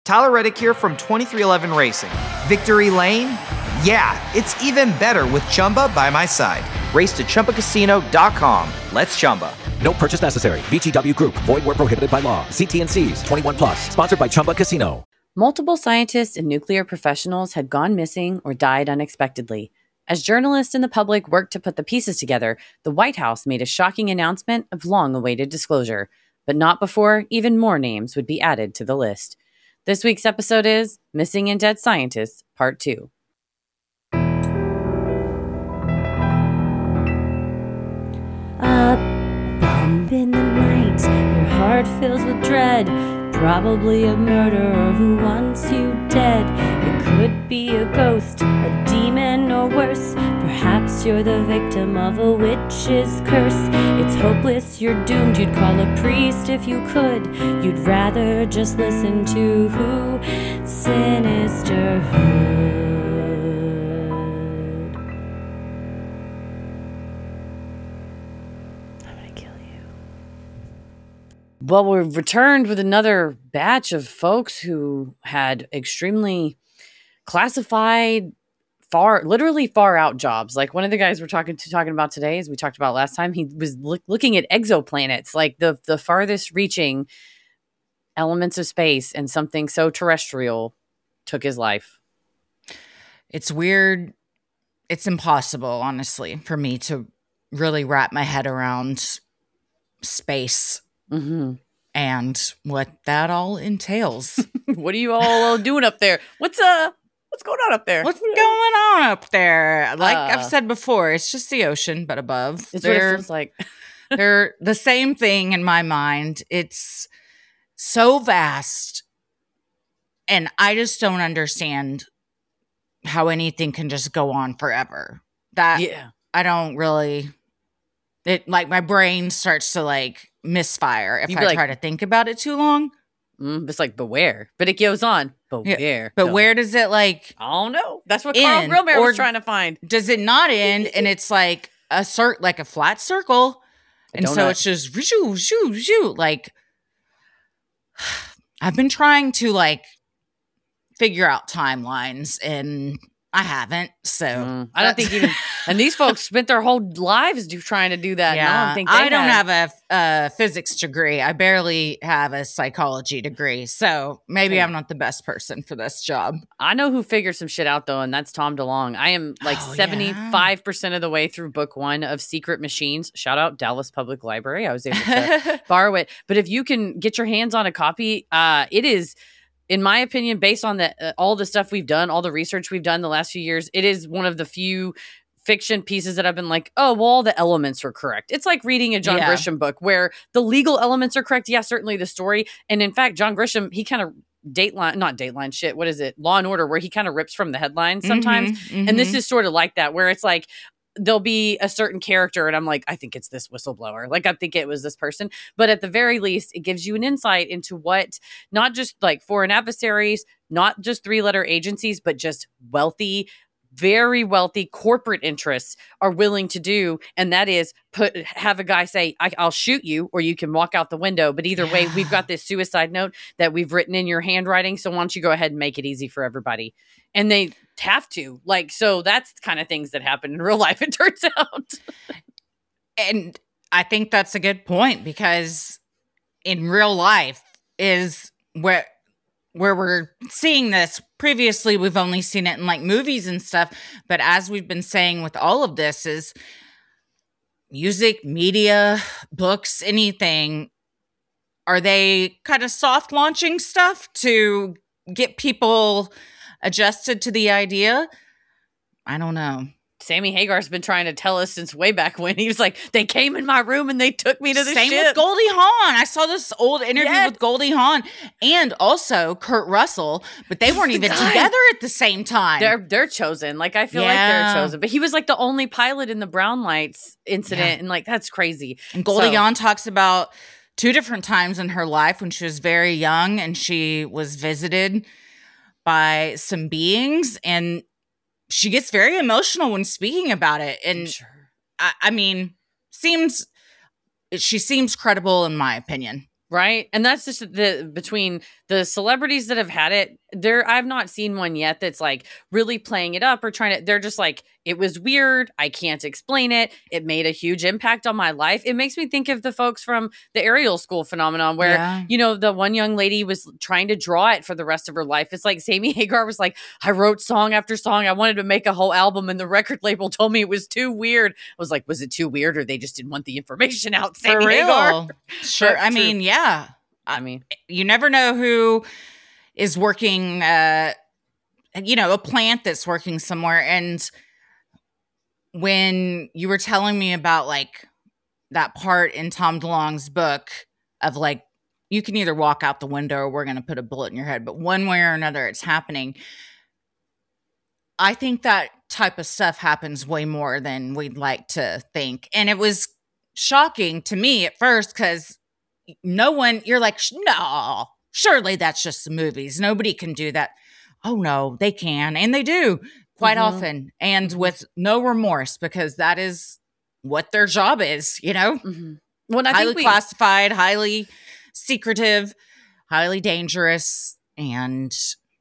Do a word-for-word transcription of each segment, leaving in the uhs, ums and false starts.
Tyler Reddick here from twenty-three eleven Racing. Victory Lane? Yeah, it's even better with Chumba by my side. Race to Chumba Casino dot com. Let's Chumba. No purchase necessary. V G W Group. Void where prohibited by law. See T and C's. twenty-one plus. Sponsored by Chumba Casino. Multiple scientists and nuclear professionals had gone missing or died unexpectedly. As journalists and the public worked to put the pieces together, the White House made a shocking announcement of long-awaited disclosure, but not before even more names would be added to the list. This week's episode is Missing and Dead Scientists, Part two. A bump in the night, your heart fills with dread. Probably a murderer who wants you dead. It could be a ghost, a demon, or worse. Perhaps you're the victim of a witch's curse. It's hopeless, you're doomed. You'd call a priest if you could. You'd rather just listen to who? Sinisterhood. Well, we've returned with another batch of folks who had extremely classified, far, literally far out jobs. Like one of the guys we're talking to talking about today, as we talked about last time, he was look, looking at exoplanets, like the the farthest reaching elements of space, and something so terrestrial took his life. It's weird. It's impossible, honestly, for me to really wrap my head around space. Mm-hmm. And what that all entails. What are you all doing up there? What's uh, what's going on up there? What's going on up there? Like uh, I've said before, it's just the ocean, but above. It's they're, what it feels like. They're the same thing in my mind. It's so vast, and I just don't understand how anything can just go on forever. That yeah, I don't really. It like my brain starts to like misfire if I like, try to think about it too long. Mm, it's like beware, but it goes on. Beware, yeah, but no. where does it like? I don't know. That's what end, Carl Grillmare was or trying to find. Does it not end and it's like a cert, like a flat circle, and so it's just shoo shoo shoo. Like I've been trying to like figure out timelines and I haven't, so mm, I don't think even. And these folks spent their whole lives do, trying to do that. Yeah, and I don't think they I don't had. have a, a physics degree. I barely have a psychology degree, so maybe okay. I'm not the best person for this job. I know who figured some shit out though, and that's Tom DeLonge. I am like seventy-five percent of the way through book one of Secret Machines. Shout out Dallas Public Library. I was able to borrow it, but if you can get your hands on a copy, uh, it is. In my opinion, based on the uh, all the stuff we've done, all the research we've done the last few years, it is one of the few fiction pieces that I've been like, oh, well, all the elements are correct. It's like reading a John yeah. Grisham book where the legal elements are correct. Yeah, certainly the story. And in fact, John Grisham, he kind of Dateline, not Dateline shit. What is it? Law and Order, where he kind of rips from the headlines sometimes. Mm-hmm, mm-hmm. And this is sort of like that, where it's like, there'll be a certain character and I'm like, I think it's this whistleblower. Like, I think it was this person. But at the very least, it gives you an insight into what, not just like foreign adversaries, not just three-letter agencies, but just wealthy, very wealthy corporate interests are willing to do. And that is put have a guy say, I, I'll shoot you, or you can walk out the window. But either way, we've got this suicide note that we've written in your handwriting. So why don't you go ahead and make it easy for everybody? And they have to. Like, so that's the kind of things that happen in real life, it turns out. And I think that's a good point, because in real life is where where we're seeing this. Previously, we've only seen it in like movies and stuff. But as we've been saying with all of this is music, media, books, anything. Are they kind of soft launching stuff to get people adjusted to the idea? I don't know. Sammy Hagar's been trying to tell us since way back when. He was like, they came in my room and they took me to the Same ship. with Goldie Hawn. I saw this old interview yes. with Goldie Hawn and also Kurt Russell, but they weren't even together at the same time. They're they're chosen. Like, I feel yeah. like they're chosen. But he was like the only pilot in the Brown Lights incident. Yeah. And like, that's crazy. And Goldie so, Hawn talks about two different times in her life when she was very young and she was visited by some beings, and she gets very emotional when speaking about it. And sure. I, I mean, seems she seems credible in my opinion. Right. And that's just the between the celebrities that have had it. There, I've not seen one yet that's like really playing it up or trying to, they're just like, it was weird. I can't explain it. It made a huge impact on my life. It makes me think of the folks from the Ariel School phenomenon where, Yeah. you know, the one young lady was trying to draw it for the rest of her life. It's like Sammy Hagar was like, I wrote song after song. I wanted to make a whole album and the record label told me it was too weird. I was like, was it too weird or they just didn't want the information out? Sammy For real. Hagar. Sure. But I true. mean, yeah. I mean, You never know who is working, uh, you know, a plant that's working somewhere. And when you were telling me about like that part in Tom DeLonge's book of like, you can either walk out the window or we're going to put a bullet in your head, but one way or another, it's happening. I think that type of stuff happens way more than we'd like to think. And it was shocking to me at first because no one, you're like, no, surely that's just the movies. Nobody can do that. Oh, no, they can. And they do quite Mhm. often and with no remorse because that is what their job is, you know? mm-hmm. Well, I highly think we, classified, highly secretive, highly dangerous. And,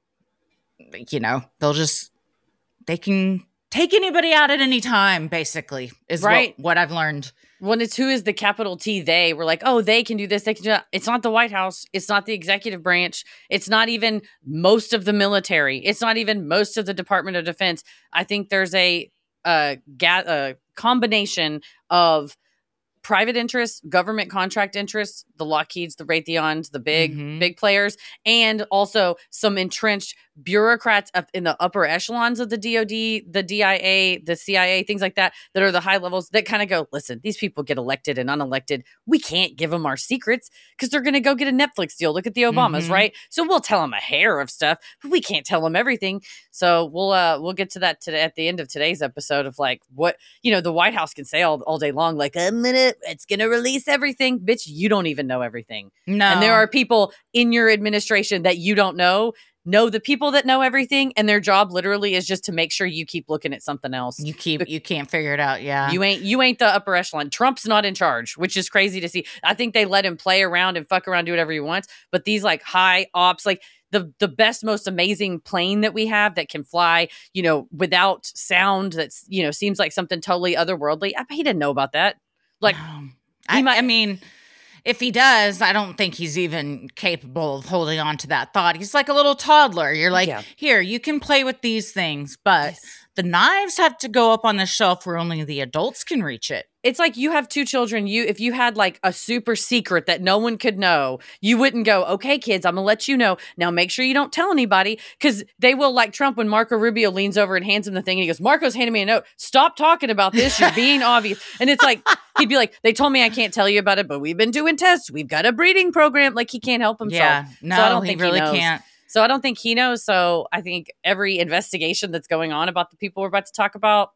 you know, they'll just, they can take anybody out at any time, basically, is Right. what, what I've learned. when it's who is the capital T they, we're like, oh, they can do this, they can do that. It's not the White House. It's not the executive branch. It's not even most of the military. It's not even most of the Department of Defense. I think there's a, a, ga- a combination of private interests, government contract interests, the Lockheeds, the Raytheons, the big, Mhm. big players, and also some entrenched bureaucrats up in the upper echelons of the D O D, the D I A, the C I A, things like that, that are the high levels that kind of go, listen, these people get elected and unelected. We can't give them our secrets because they're going to go get a Netflix deal. Look at the Obamas, Mhm. right? So we'll tell them a hair of stuff, but we can't tell them everything. So we'll uh we'll get to that today at the end of today's episode of like what, you know, the White House can say all, all day long, like a minute, it's going to release everything. Bitch, you don't even know everything. No. And there are people in your administration that you don't know, know the people that know everything. And their job literally is just to make sure you keep looking at something else. You keep, you can't figure it out. Yeah. You ain't, you ain't the upper echelon. Trump's not in charge, which is crazy to see. I think they let him play around and fuck around, do whatever he wants. But these like high ops, like the, the best, most amazing plane that we have that can fly, you know, without sound, that's, you know, seems like something totally otherworldly. I, he didn't know about that. Like, Um, he I, might- I mean, if he does, I don't think he's even capable of holding on to that thought. He's like a little toddler. You're like, Yeah. here, you can play with these things, but Yes. the knives have to go up on the shelf where only the adults can reach it. It's like you have two children. You, if you had like a super secret that no one could know, you wouldn't go, okay, kids, I'm gonna let you know. Now make sure you don't tell anybody, because they will, like Trump when Marco Rubio leans over and hands him the thing and he goes, Marco's handing me a note. Stop talking about this. You're being obvious. And it's like, he'd be like, they told me I can't tell you about it, but we've been doing tests. We've got a breeding program. Like he can't help himself. Yeah, no, So I don't he think really knows. can't. So I don't think he knows. So I think every investigation that's going on about the people we're about to talk about,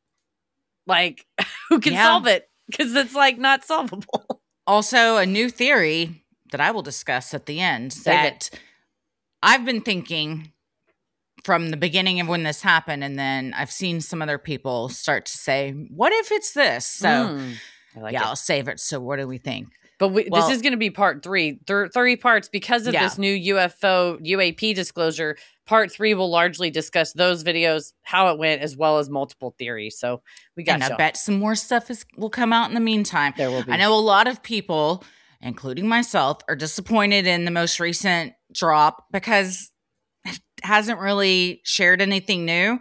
like who can Yeah. solve it? Because it's like not solvable. Also, a new theory that I will discuss at the end Save that I've been thinking from the beginning of when this happened, and then I've seen some other people start to say, what if it's this? So, Mm. I like yeah, it. I'll save it. So, what do we think? But we, Well- this is going to be part three, Thir- three parts because of Yeah. this new U F O U A P disclosure. Part three will largely discuss those videos, how it went, as well as multiple theories. So we got And I y'all. bet some more stuff is will come out in the meantime. There will be. I know a lot of people, including myself, are disappointed in the most recent drop because it hasn't really shared anything new.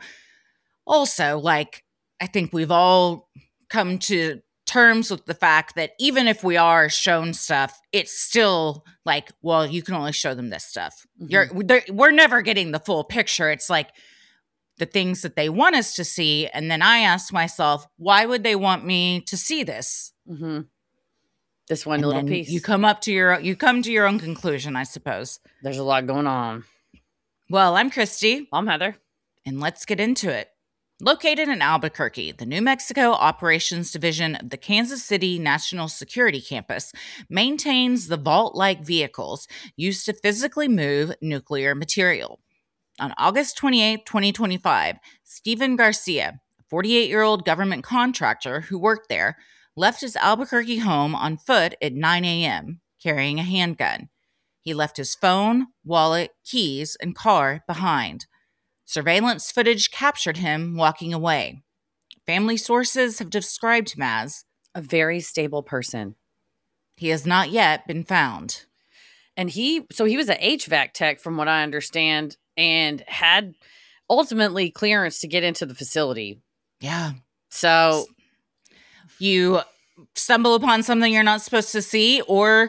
Also, like, I think we've all come to terms with the fact that even if we are shown stuff, it's still like, well, you can only show them this stuff. Mhm. You're they're- we're never getting the full picture. It's like the things that they want us to see. And then I ask myself, why would they want me to see this? hmm This one And little then piece. You come up to your you come to your own conclusion, I suppose. There's a lot going on. Well, I'm Christy, I'm Heather. and let's get into it. Located in Albuquerque, the New Mexico Operations Division of the Kansas City National Security Campus maintains the vault-like vehicles used to physically move nuclear material. On August twenty-eighth, twenty twenty-five, Stephen Garcia, a forty-eight-year-old government contractor who worked there, left his Albuquerque home on foot at nine a.m., carrying a handgun. He left his phone, wallet, keys, and car behind. Surveillance footage captured him walking away. Family sources have described him as a very stable person. He has not yet been found. And he, so he was an H V A C tech from what I understand, and had ultimately clearance to get into the facility. Yeah. So you stumble upon something you're not supposed to see, or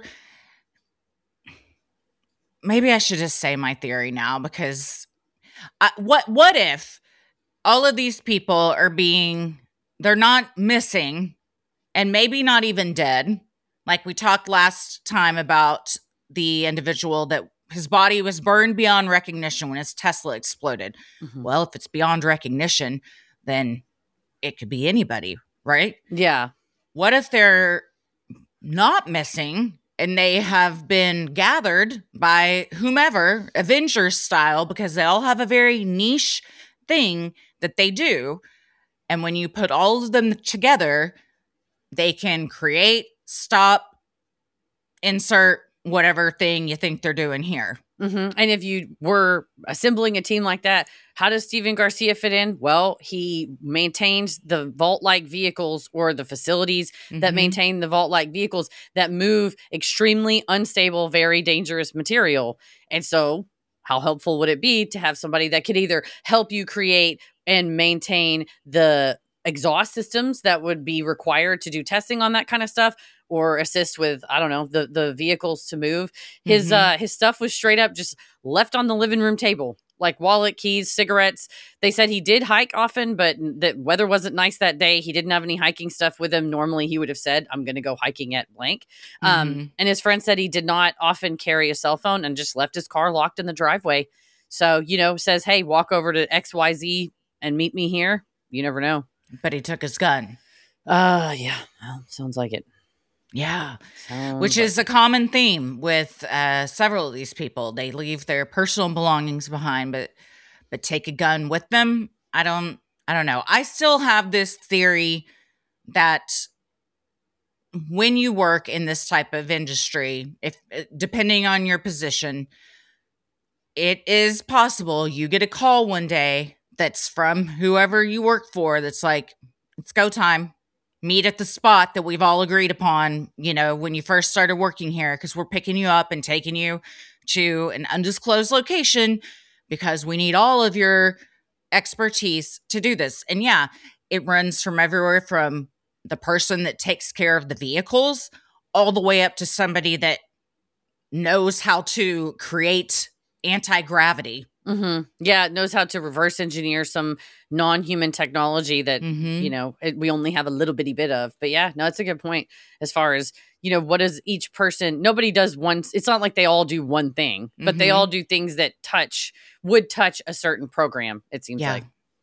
maybe I should just say my theory now, because I, what what if all of these people are being, they're not missing and maybe not even dead. Like we talked last time about the individual that his body was burned beyond recognition when his Tesla exploded. Mm-hmm. Well, if it's beyond recognition, then it could be anybody, right? Yeah. What if they're not missing and they have been gathered by whomever, Avengers style, because they all have a very niche thing that they do. And when you put all of them together, they can create, stop, insert whatever thing you think they're doing here. Mm-hmm. And if you were assembling a team like that, how does Steven Garcia fit in? Well, he maintains the vault-like vehicles, or the facilities mm-hmm. that maintain the vault-like vehicles that move extremely unstable, very dangerous material. And so how helpful would it be to have somebody that could either help you create and maintain the exhaust systems that would be required to do testing on that kind of stuff, or assist with, I don't know, the, the vehicles to move. His, mm-hmm. uh, his stuff was straight up just left on the living room table, like wallet, keys, cigarettes. They said he did hike often, but the weather wasn't nice that day. He didn't have any hiking stuff with him. Normally he would have said, I'm going to go hiking at blank. Mm-hmm. Um, and his friend said he did not often carry a cell phone and just left his car locked in the driveway. So, you know, says, hey, walk over to X Y Z and meet me here. You never know. But he took his gun. Uh, yeah. Well, sounds like it. Yeah. Sounds Which like is a common theme with uh, several of these people. They leave their personal belongings behind, but but take a gun with them. I don't, I don't know. I still have this theory that when you work in this type of industry, if depending on your position, it is possible you get a call one day that's from whoever you work for that's like, it's go time. Meet at the spot that we've all agreed upon, you know, when you first started working here, because we're picking you up and taking you to an undisclosed location because we need all of your expertise to do this. And yeah, it runs from everywhere from the person that takes care of the vehicles all the way up to somebody that knows how to create anti-gravity. Mm-hmm. Yeah, it knows how to reverse engineer some non-human technology that, mm-hmm. you know, it, we only have a little bitty bit of. But yeah, no, it's a good point as far as, you know, what does each person, nobody does one, it's not like they all do one thing, but mm-hmm. they all do things that touch, would touch a certain program, it seems yeah. like.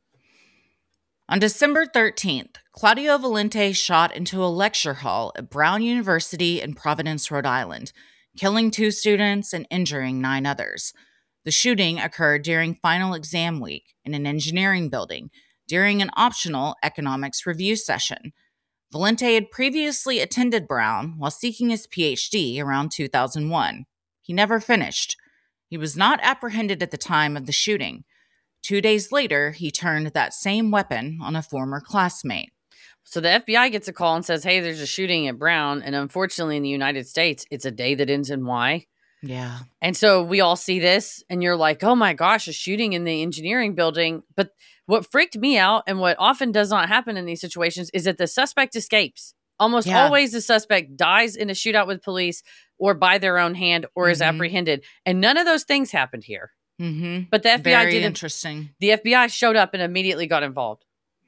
On December thirteenth, Claudio Valente shot into a lecture hall at Brown University in Providence, Rhode Island, killing two students and injuring nine others. The shooting occurred during final exam week in an engineering building during an optional economics review session. Valente had previously attended Brown while seeking his P H D around two thousand one. He never finished. He was not apprehended at the time of the shooting. Two days later, he turned that same weapon on a former classmate. So the F B I gets a call and says, hey, there's a shooting at Brown. And unfortunately, in the United States, it's a day that ends in Y. Yeah. And so we all see this and you're like, oh my gosh, a shooting in the engineering building. But what freaked me out and what often does not happen in these situations is that the suspect escapes. Almost Yeah. always the suspect dies in a shootout with police or by their own hand or is Mhm. apprehended. And none of those things happened here. Mm-hmm. But the F B I Very didn't. interesting. The F B I showed up and immediately got involved.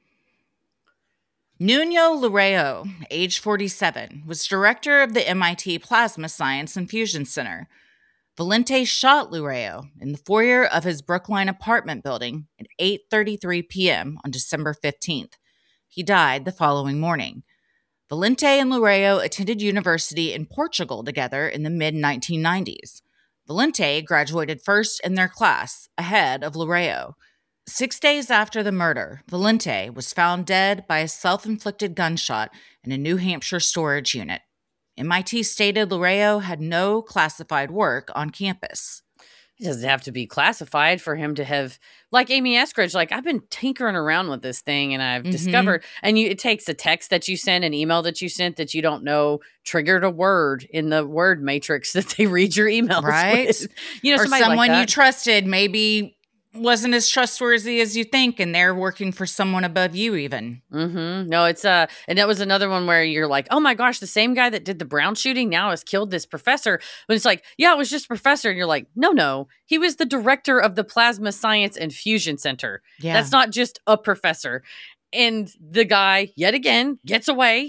Nuno Lareo, age forty-seven, was director of the M I T Plasma Science and Fusion Center. Valente shot Lareo in the foyer of his Brookline apartment building at eight thirty-three p.m. on December fifteenth. He died the following morning. Valente and Lareo attended university in Portugal together in the mid nineteen nineties. Valente graduated first in their class, ahead of Lareo. Six days after the murder, Valente was found dead by a self-inflicted gunshot in a New Hampshire storage unit. M I T stated Larejo had no classified work on campus. It doesn't have to be classified for him to have, like Amy Eskridge, like, I've been tinkering around with this thing and I've Mhm. discovered, and you, it takes a text that you sent, an email that you sent that you don't know triggered a word in the word matrix that they read your emails Right. with. You know, Or somebody someone like you that. trusted maybe wasn't as trustworthy as you think, and they're working for someone above you even. Mm-hmm. No, it's uh, and that was another one where you're like, oh my gosh, the same guy that did the Brown shooting now has killed this professor. But it's like, yeah, it was just a professor, and you're like, no, no, he was the director of the Plasma Science and Fusion Center. Yeah. That's not just a professor. And the guy, yet again, gets away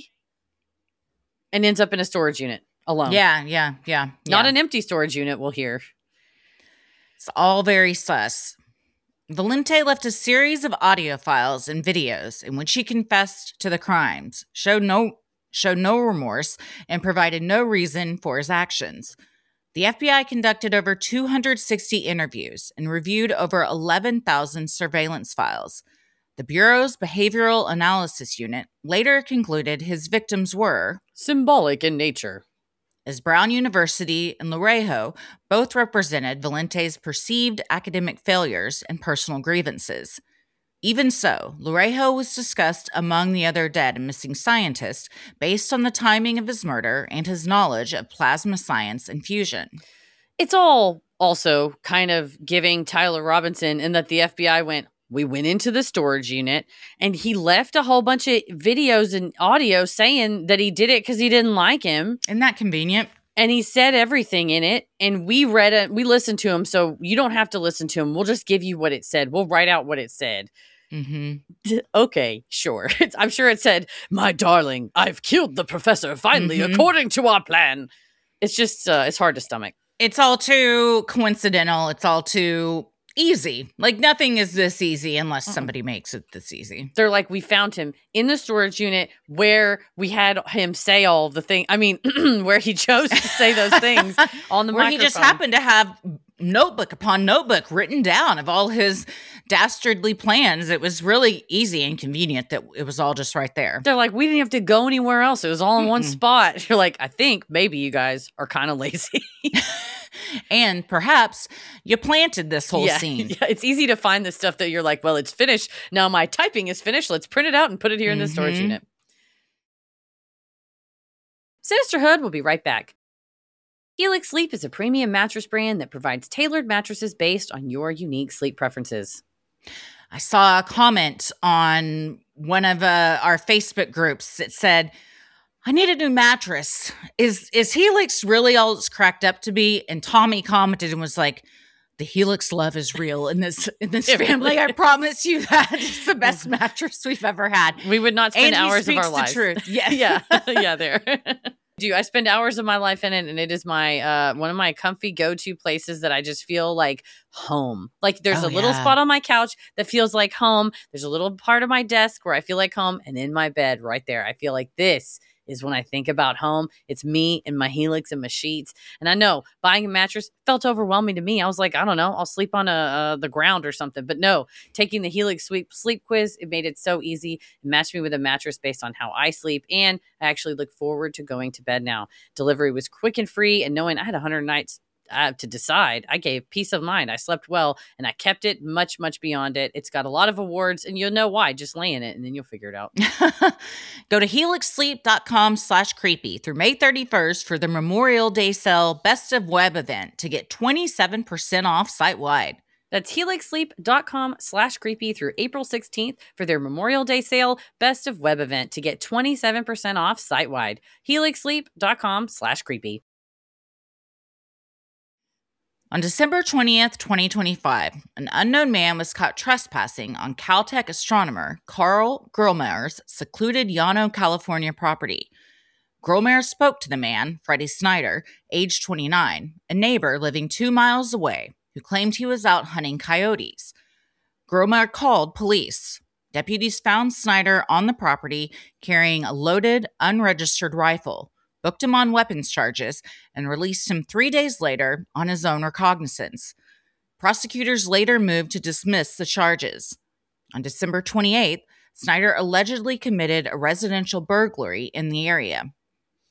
and ends up in a storage unit alone. Yeah, yeah, yeah. Not yeah. an empty storage unit, we'll hear. It's all very sus. Valente left a series of audio files and videos in which he confessed to the crimes, showed no showed no remorse, and provided no reason for his actions. The F B I conducted over two hundred sixty interviews and reviewed over eleven thousand surveillance files. The Bureau's Behavioral Analysis Unit later concluded his victims were, Symbolic in nature. as Brown University and Larejo both represented Valente's perceived academic failures and personal grievances. Even so, Larejo was discussed among the other dead and missing scientists based on the timing of his murder and his knowledge of plasma science and fusion. It's all also kind of giving Tyler Robinson, in that the F B I went, we went into the storage unit and he left a whole bunch of videos and audio saying that he did it because he didn't like him. Isn't that convenient? And he said everything in it, and we read it, we listened to him, so you don't have to listen to him. We'll just give you what it said. We'll write out what it said. Mm-hmm. Okay, sure. It's, I'm sure it said, my darling, I've killed the professor finally, Mhm. according to our plan. It's just, uh, it's hard to stomach. It's all too coincidental. It's all too easy. Like, nothing is this easy unless somebody makes it this easy. They're like, we found him in the storage unit where we had him say all the things. I mean, where he chose to say those things on the Where microphone. he just happened to have notebook upon notebook written down of all his dastardly plans. It was really easy and convenient that it was all just right there. They're like, we didn't have to go anywhere else. It was all in one Mm-mm. spot. You're like, I think maybe you guys are kind of lazy. And perhaps you planted this whole yeah, scene. yeah, it's easy to find the stuff that you're like, well, it's finished. Now my typing is finished. Let's print it out and put it here in the storage Mhm. unit. Sinisterhood will be right back. Helix Sleep is a premium mattress brand that provides tailored mattresses based on your unique sleep preferences. I saw a comment on one of uh, our Facebook groups that said, I need a new mattress. Is is Helix really all it's cracked up to be? And Tommy commented and was like, the Helix love is real in this in this It family. really I promise you that. It's the best mattress we've ever had. We would not spend And he hours of speaks our the lives. truth. Yeah. yeah, yeah, there. Do I spend hours of my life in it, and it is my uh one of my comfy go-to places that I just feel like home. Like there's Oh, a little yeah. spot on my couch that feels like home. There's a little part of my desk where I feel like home, and in my bed right there, I feel like this is when I think about home. It's me and my Helix and my sheets. And I know buying a mattress felt overwhelming to me. I was like, I don't know, I'll sleep on a, uh, the ground or something. But no, taking the Helix sleep, sleep quiz, it made it so easy. It matched me with a mattress based on how I sleep. And I actually look forward to going to bed now. Delivery was quick and free. And knowing I had one hundred nights uh, to decide, I gave peace of mind. I slept well and I kept it much, much beyond it. It's got a lot of awards and you'll know why. Just lay in it and then you'll figure it out. Go to helixsleep.com slash creepy through May thirty-first for the Memorial Day sale Best of Web event to get twenty-seven percent off site-wide. That's helixsleep.com slash creepy through April sixteenth for their Memorial Day sale Best of Web event to get twenty-seven percent off site-wide. helixsleep.com slash creepy. On December twentieth, twenty twenty-five, an unknown man was caught trespassing on Caltech astronomer Carl Grillmeyer's secluded Llano, California property. Grillmeyer spoke to the man, Freddie Snyder, age twenty-nine, a neighbor living two miles away, who claimed he was out hunting coyotes. Grillmeyer called police. Deputies found Snyder on the property carrying a loaded, unregistered rifle, booked him on weapons charges, and released him three days later on his own recognizance. Prosecutors later moved to dismiss the charges. On December twenty-eighth, Snyder allegedly committed a residential burglary in the area.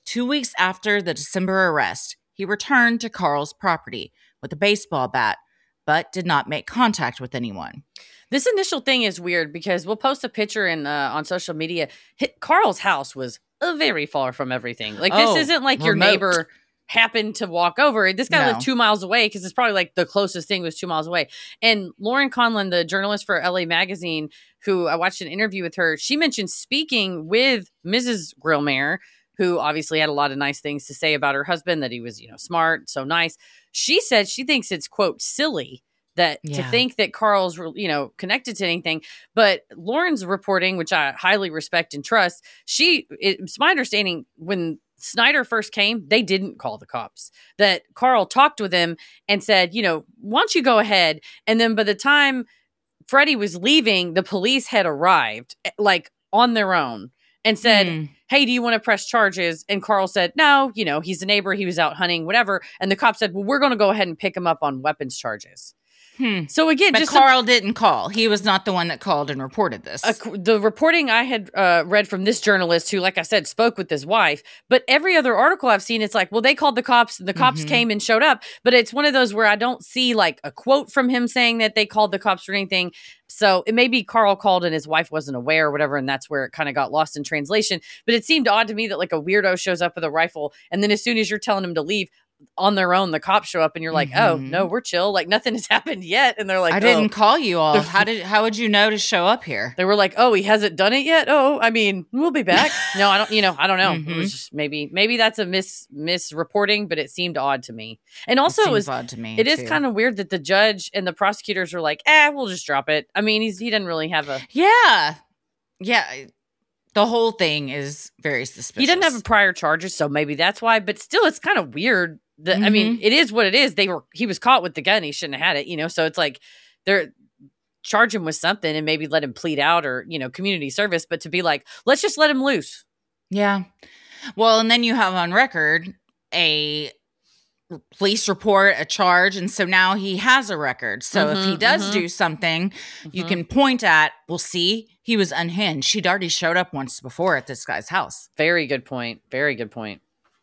Two weeks after the December arrest, he returned to Carl's property with a baseball bat, but did not make contact with anyone. This initial thing is weird because we'll post a picture in uh, on social media. Hit, Carl's house was uh, very far from everything. Like, this Oh, isn't like your remote. neighbor happened to walk over. This guy No. lived two miles away because it's probably like the closest thing was two miles away. And Lauren Conlon, the journalist for L A Magazine, who I watched an interview with her, she mentioned speaking with Missus Grillmair, who obviously had a lot of nice things to say about her husband, that he was, you know, smart, so nice. She said she thinks it's, quote, silly that to Yeah. think that Carl's, you know, connected to anything. But Lauren's reporting, which I highly respect and trust, she, it's my understanding when Snyder first came, they didn't call the cops. That Carl talked with him and said, you know, why don't you go ahead? And then by the time Freddie was leaving, the police had arrived, like on their own, and said, Hmm. hey, do you want to press charges? And Carl said, no, you know, he's a neighbor. He was out hunting, whatever. And the cop said, well, we're going to go ahead and pick him up on weapons charges. Hmm. So again, But just Carl didn't call. He was not the one that called and reported this. a, the reporting I had uh, read from this journalist who, like I said, spoke with his wife, but every other article I've seen, it's like, well, they called the cops and the cops Mhm. came and showed up. But it's one of those where I don't see like a quote from him saying that they called the cops or anything. So it may be Carl called and his wife wasn't aware or whatever. And that's where it kind of got lost in translation. But it seemed odd to me that like a weirdo shows up with a rifle. And then as soon as you're telling him to leave, on their own, the cops show up and you're like, oh, Mhm. no, we're chill. Like nothing has happened yet. And they're like, I didn't oh. call you all. How did? How would you know to show up here? They were like, oh, he hasn't done it yet. Oh, I mean, we'll be back. No, I don't, you know, I don't know. It Mhm. was just maybe, maybe that's a mis misreporting, but it seemed odd to me. And also it it was, seems odd to me. it is too. kind of weird that the judge and the prosecutors were like, eh, we'll just drop it. I mean, he's, he doesn't really have a, Yeah, yeah. The whole thing is very suspicious. he doesn't have a prior charges. So maybe that's why, but still it's kind of weird that, I mean, it is what it is. They were, he was caught with the gun. He shouldn't have had it, you know? So it's like they're, charge him with something and maybe let him plead out or, you know, community service, but to be like, let's just let him loose. Yeah. Well, and then you have on record a police report, a charge, and so now he has a record. So if he Mhm, does mhm. do something, you Mhm. can point at, well, see, he was unhinged. She'd already showed up once before at this guy's house. Very good point. Very good point.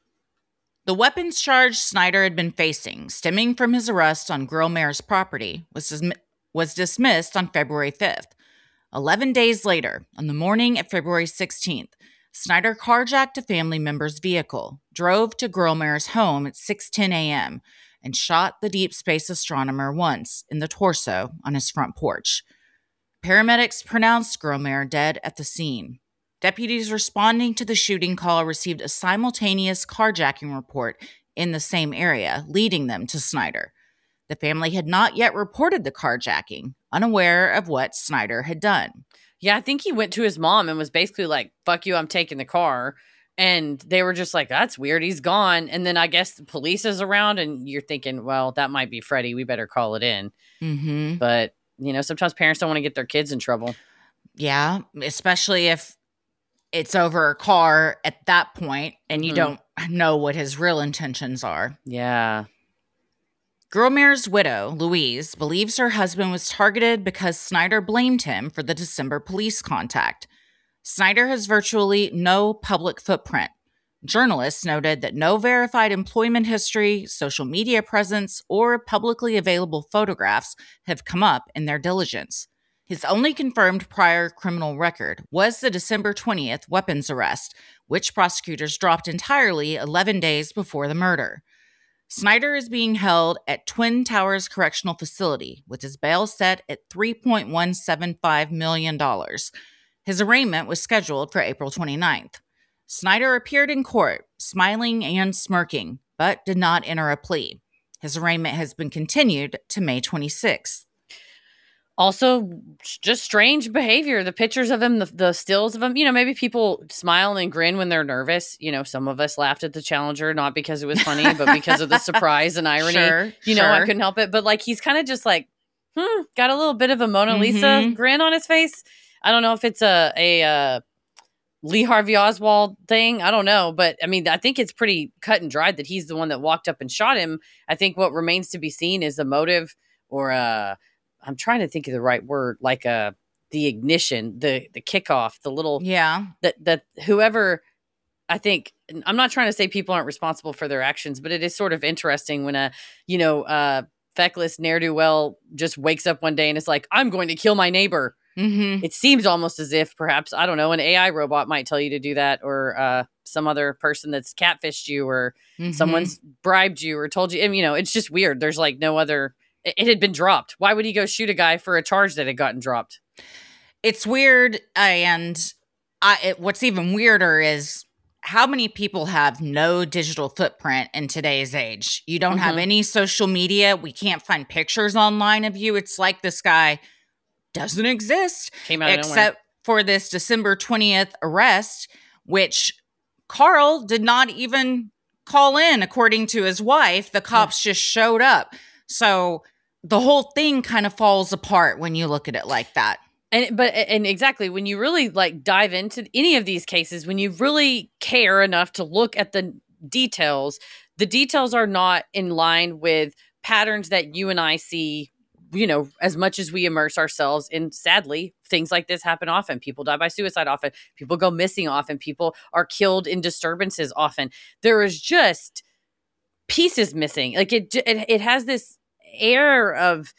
The weapons charge Snyder had been facing, stemming from his arrest on Grillmair's property, was, dis- was dismissed on February fifth. Eleven days later, on the morning of February sixteenth, Snyder carjacked a family member's vehicle, drove to Grillmair's home at six ten a.m., and shot the deep space astronomer once in the torso on his front porch. Paramedics pronounced Grillmair dead at the scene. Deputies responding to the shooting call received a simultaneous carjacking report in the same area, leading them to Snyder. The family had not yet reported the carjacking, unaware of what Snyder had done. Yeah, I think he went to his mom and was basically like, fuck you, I'm taking the car. And they were just like, that's weird. He's gone. And then I guess the police is around and you're thinking, well, that might be Freddie. We better call it in. Mm-hmm. But, you know, sometimes parents don't want to get their kids in trouble. Yeah, especially if it's over a car at that point and you Mhm. don't know what his real intentions are. Yeah. Grillmair's widow, Louise, believes her husband was targeted because Snyder blamed him for the December police contact. Snyder has virtually no public footprint. Journalists noted that no verified employment history, social media presence, or publicly available photographs have come up in their diligence. His only confirmed prior criminal record was the December twentieth weapons arrest, which prosecutors dropped entirely eleven days before the murder. Snyder is being held at Twin Towers Correctional Facility with his bail set at three point one seven five million dollars. His arraignment was scheduled for April twenty-ninth. Snyder appeared in court, smiling and smirking, but did not enter a plea. His arraignment has been continued to May twenty-sixth. Also, just strange behavior. The pictures of him, the, the stills of him, you know, maybe people smile and grin when they're nervous. You know, some of us laughed at the Challenger, not because it was funny, but because of the surprise and irony. Sure, you know, I sure. couldn't help it. But like, he's kind of just like, hmm, got a little bit of a Mona Lisa Mhm. grin on his face. I don't know if it's a, a, uh Lee Harvey Oswald thing. I don't know. But I mean, I think it's pretty cut and dried that he's the one that walked up and shot him. I think what remains to be seen is the motive or, uh, I'm trying to think of the right word, like uh, the ignition, the the kickoff, the little Yeah. that that whoever, I think I'm not trying to say people aren't responsible for their actions, but it is sort of interesting when a, you know, uh, feckless ne'er-do-well just wakes up one day and is like, I'm going to kill my neighbor. Mm-hmm. It seems almost as if perhaps, I don't know, an A I robot might tell you to do that, or uh, some other person that's catfished you, or Mm-hmm. someone's bribed you or told you. And, you know, it's just weird. There's like no other, it, it had been dropped. Why would he go shoot a guy for a charge that had gotten dropped? It's weird. And I, it, what's even weirder is how many people have no digital footprint in today's age. You don't have Mhm. any social media. We can't find pictures online of you. It's like this guy doesn't exist. Came out of nowhere. Except for this December twentieth arrest, which Carl did not even call in, according to his wife. The cops just showed up. So the whole thing kind of falls apart when you look at it like that. And but and exactly, when you really like dive into any of these cases, when you really care enough to look at the details, the details are not in line with patterns that you and I see, you know, as much as we immerse ourselves in. Sadly, things like this happen often. People die by suicide often. People go missing often. People are killed in disturbances often. There is just pieces missing. Like it, it, it has this air of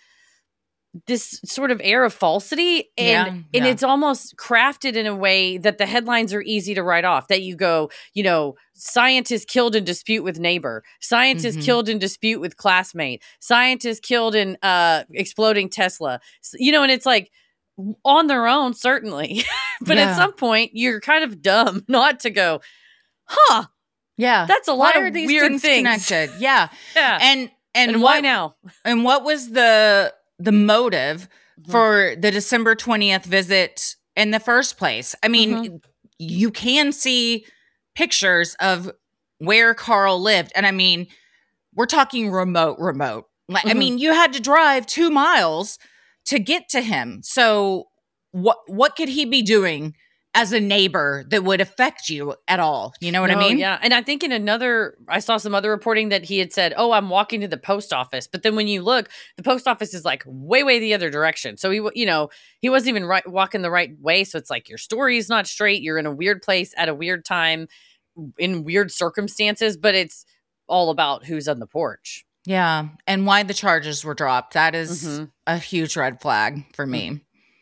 this sort of air of falsity, and Yeah, and yeah. it's almost crafted in a way that the headlines are easy to write off. That you go, you know, scientist killed in dispute with neighbor, scientist Mhm. killed in dispute with classmate, scientist killed in uh, exploding Tesla. S- You know, and it's like on their own, certainly, but Yeah. at some point you're kind of dumb not to go, huh? Yeah. That's a Why lot are of these weird things, things. connected? Yeah. Yeah, and, And and, why what, now? And what was the the motive Mhm. for the December twentieth visit in the first place? I mean, Mhm. you can see pictures of where Carl lived. And I mean, we're talking remote, remote. Like, I Mhm. mean, you had to drive two miles to get to him. So what what could he be doing as a neighbor that would affect you at all? You know what I No, mean? Yeah. And I think in another, I saw some other reporting that he had said, oh, I'm walking to the post office. But then when you look, the post office is like way, way the other direction. So he, w- you know, he wasn't even right, walking the right way. So it's like your story is not straight. You're in a weird place at a weird time in weird circumstances, but it's all about who's on the porch. Yeah. And why the charges were dropped. That is Mhm. a huge red flag for me.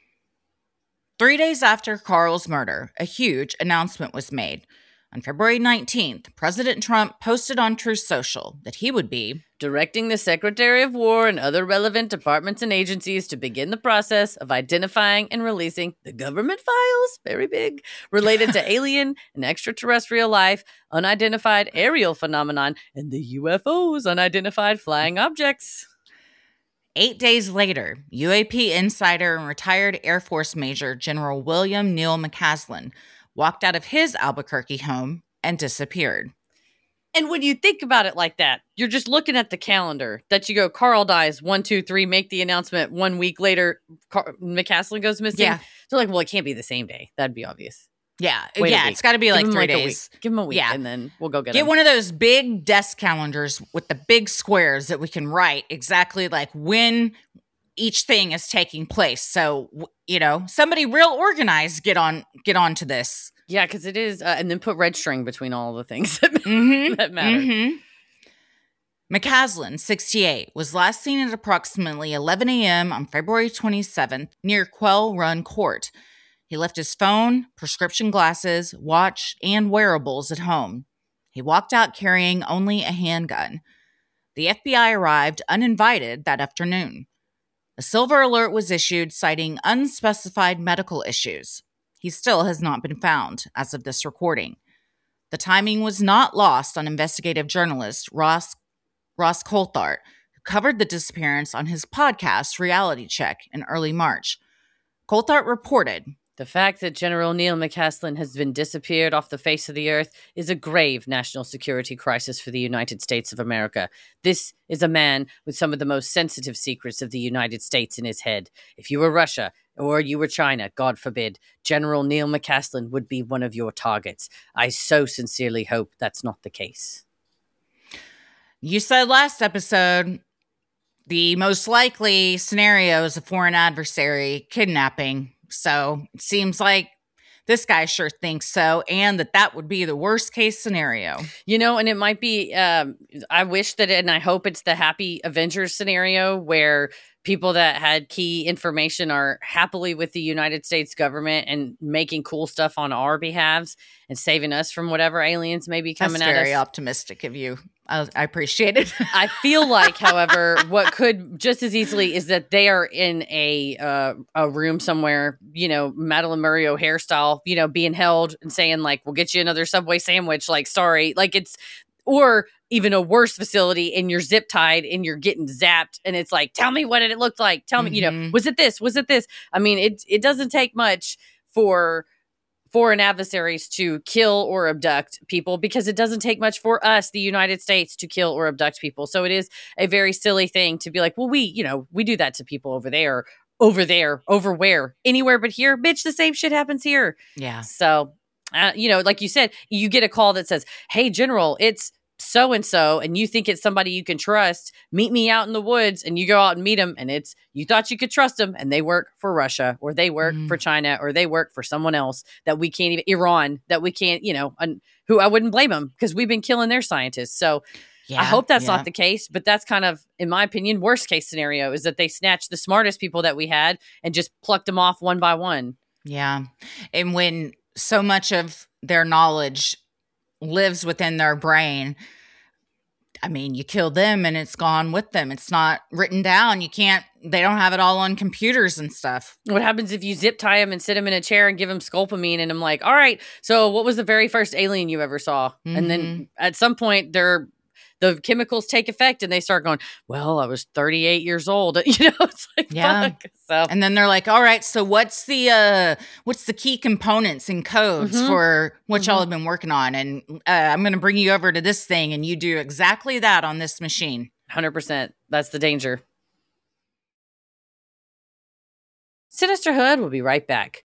Three days after Carl's murder, a huge announcement was made. On February nineteenth, President Trump posted on Truth Social that he would be Directing the Secretary of War and other relevant departments and agencies to begin the process of identifying and releasing the government files, very big, related to alien and extraterrestrial life, unidentified aerial phenomenon, and the U F Os, unidentified flying objects. Eight days later, U A P insider and retired Air Force Major General William Neal McCaslin walked out of his Albuquerque home and disappeared. And when you think about it like that, you're just looking at the calendar that you go, Carl dies, one, two, three, make the announcement. One week later, Car- McCaslin goes missing. Yeah. So like, well, it can't be the same day. That'd be obvious. Yeah, Wait a yeah, week. it's got to be Give like him three a days. week. Give him a week, Yeah. and then we'll go get, Get him. one of those big desk calendars with the big squares that we can write exactly like when each thing is taking place. So, w- you know, somebody real organized get on get on to this. Yeah, because it is, uh, and then put red string between all the things that, Mhm, that matter. mhm. McCaslin, sixty-eight, was last seen at approximately eleven a.m. on February twenty-seventh near Quell Run Court. He left his phone, prescription glasses, watch, and wearables at home. He walked out carrying only a handgun. The F B I arrived uninvited that afternoon. A silver alert was issued citing unspecified medical issues. He still has not been found as of this recording. The timing was not lost on investigative journalist Ross Ross Coulthart, who covered the disappearance on his podcast Reality Check in early March. Coulthart reported, The fact that General Neal McCaslin has been disappeared off the face of the earth is a grave national security crisis for the United States of America. This is a man with some of the most sensitive secrets of the United States in his head. If you were Russia or you were China, God forbid, General Neal McCaslin would be one of your targets. I so sincerely hope that's not the case. you said last episode, the most likely scenario is a foreign adversary kidnapping. So it seems like this guy sure thinks so, and that that would be the worst case scenario. You know, and it might be, um, I wish that, and I hope it's the happy Avengers scenario where people that had key information are happily with the United States government and making cool stuff on our behalves and saving us from whatever aliens may be coming That's at us. very optimistic of you. I, I appreciate it. I feel like, however, what could just as easily is that they are in a uh, a room somewhere, you know, Madeline Murray O'Hare style, you know, being held and saying like, "We'll get you another Subway sandwich." Like, sorry, like it's, or even a worse facility, and you're zip tied and you're getting zapped, and it's like, "Tell me what did it look like? Tell me, Mm-hmm. you know, was it this? Was it this?" I mean, it it doesn't take much for foreign adversaries to kill or abduct people, because it doesn't take much for us, the United States, to kill or abduct people. So it is a very silly thing to be like, well, we, you know, we do that to people over there, over there, over where, anywhere but here. Bitch, the same shit happens here. Yeah. So, uh, you know, like you said, you get a call that says, "Hey, General, it's so-and-so, and you think it's somebody you can trust. Meet me out in the woods," and you go out and meet them, and it's, you thought you could trust them, and they work for Russia, or they work Mm. for China, or they work for someone else that we can't even, Iran, that we can't, you know, and who I wouldn't blame them, because we've been killing their scientists. So Yeah, I hope that's yeah. not the case, but that's kind of, in my opinion, worst case scenario is that they snatched the smartest people that we had and just plucked them off one by one. Yeah. And when so much of their knowledge lives within their brain, I mean, you kill them and it's gone with them. It's not written down. You can't, they don't have it all on computers and stuff. What happens if you zip tie them and sit them in a chair and give them sculpamine? And I'm like, all right, so what was the very first alien you ever saw? And then at some point, they're, the chemicals take effect and they start going, well, I was thirty-eight years old. You know, it's like, Yeah. fuck. So, And then they're like, all right, so what's the uh what's the key components and codes Mhm. for what y'all Mhm. have been working on? And uh, I'm going to bring you over to this thing and you do exactly that on this machine. one hundred percent. That's the danger. Sinisterhood will be right back.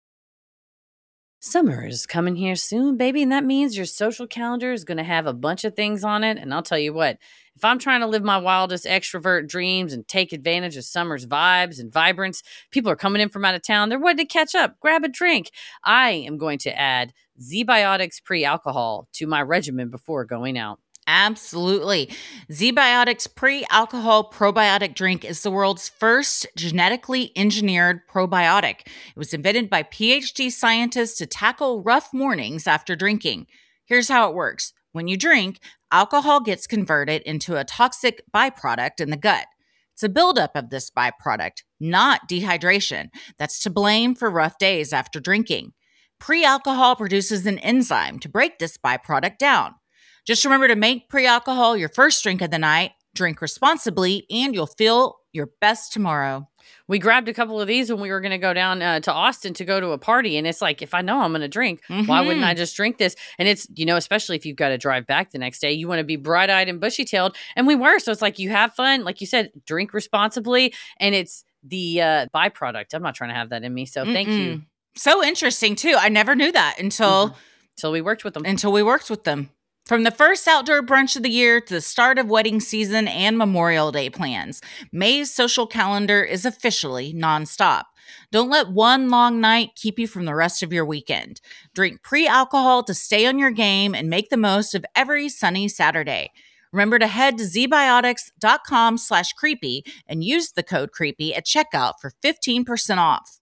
Summer is coming here soon, baby, and that means your social calendar is going to have a bunch of things on it. And I'll tell you what, if I'm trying to live my wildest extrovert dreams and take advantage of summer's vibes and vibrance, people are coming in from out of town. They're wanting to catch up, grab a drink. I am going to add Z-Biotics pre-alcohol to my regimen before going out. Absolutely. Z-Biotics pre-alcohol probiotic drink is the world's first genetically engineered probiotic. It was invented by PhD scientists to tackle rough mornings after drinking. Here's how it works. When you drink, alcohol gets converted into a toxic byproduct in the gut. It's a buildup of this byproduct, not dehydration, that's to blame for rough days after drinking. Pre-alcohol produces an enzyme to break this byproduct down. Just remember to make pre-alcohol your first drink of the night, drink responsibly, and you'll feel your best tomorrow. We grabbed a couple of these when we were going to go down uh, to Austin to go to a party. And it's like, if I know I'm going to drink, why wouldn't I just drink this? And it's, you know, especially if you've got to drive back the next day, you want to be bright eyed and bushy tailed. And we were. So it's like, you have fun. Like you said, drink responsibly. And it's the uh, byproduct. I'm not trying to have that in me. So thank Mm-mm. you. So interesting, too. I never knew that until, Mhm. Until we worked with them. until we worked with them. From the first outdoor brunch of the year to the start of wedding season and Memorial Day plans, May's social calendar is officially nonstop. Don't let one long night keep you from the rest of your weekend. Drink pre-alcohol to stay on your game and make the most of every sunny Saturday. Remember to head to zbiotics.com slash creepy and use the code creepy at checkout for fifteen percent off.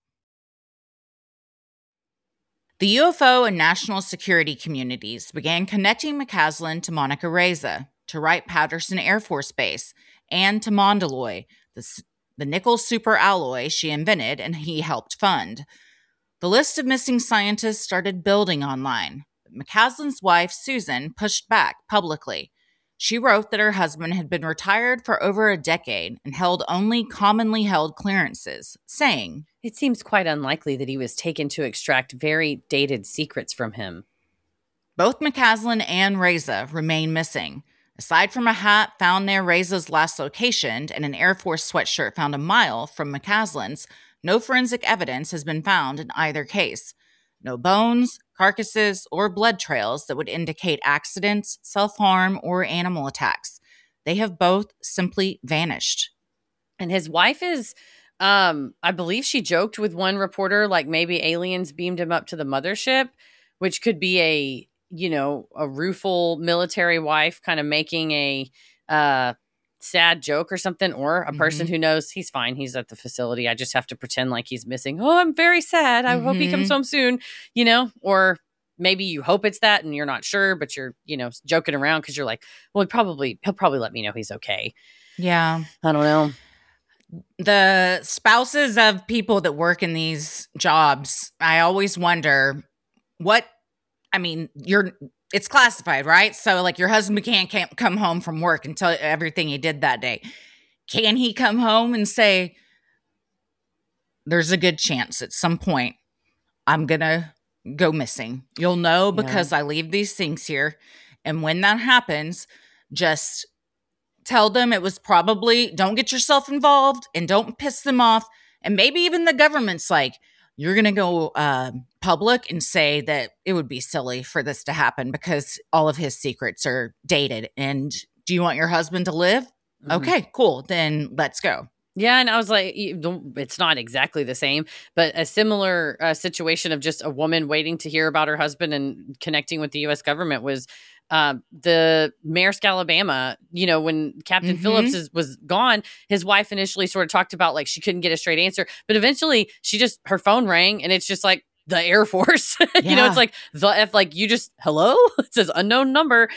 The U F O and national security communities began connecting McCaslin to Monica Reza, to Wright-Patterson Air Force Base, and to Mondaloy, the, the nickel superalloy she invented and he helped fund. The list of missing scientists started building online, but McCaslin's wife, Susan, pushed back publicly. She wrote that her husband had been retired for over a decade and held only commonly held clearances, saying, It seems quite unlikely that he was taken to extract very dated secrets from him. Both McCaslin and Reza remain missing. Aside from a hat found near Reza's last location and an Air Force sweatshirt found a mile from McCaslin's, no forensic evidence has been found in either case. No bones, carcasses, or blood trails that would indicate accidents, self-harm, or animal attacks. They have both simply vanished. And his wife is Um, I believe she joked with one reporter, like maybe aliens beamed him up to the mothership, which could be a, you know, a rueful military wife kind of making a uh, sad joke or something, or a person Mhm. who knows he's fine. He's at the facility. I just have to pretend like he's missing. Oh, I'm very sad. I hope he comes Mhm. home soon, you know, or maybe you hope it's that and you're not sure, but you're, you know, joking around because you're like, well, he probably, he'll probably let me know he's okay. Yeah. I don't know. The spouses of people that work in these jobs, I always wonder what, I mean, you're, it's classified, right? So like your husband can't, can't come home from work and tell you everything he did that day. Can he come home and say, there's a good chance at some point I'm going to go missing. You'll know because I leave these things here. And when that happens, just tell them it was probably, don't get yourself involved and don't piss them off. And maybe even the government's like, you're going to go uh, public and say that it would be silly for this to happen because all of his secrets are dated. And do you want your husband to live? Mm-hmm. Okay, cool. Then let's go. Yeah, and I was like, you don't- it's not exactly the same, but a similar uh, situation of just a woman waiting to hear about her husband and connecting with the U S government was uh, the Maersk, Alabama. You know, when Captain Mhm. Phillips is, was gone, his wife initially sort of talked about like she couldn't get a straight answer, but eventually she just, her phone rang and it's just like, the Air Force, you know, Yeah. it's like the F, like you just, hello, it says unknown number.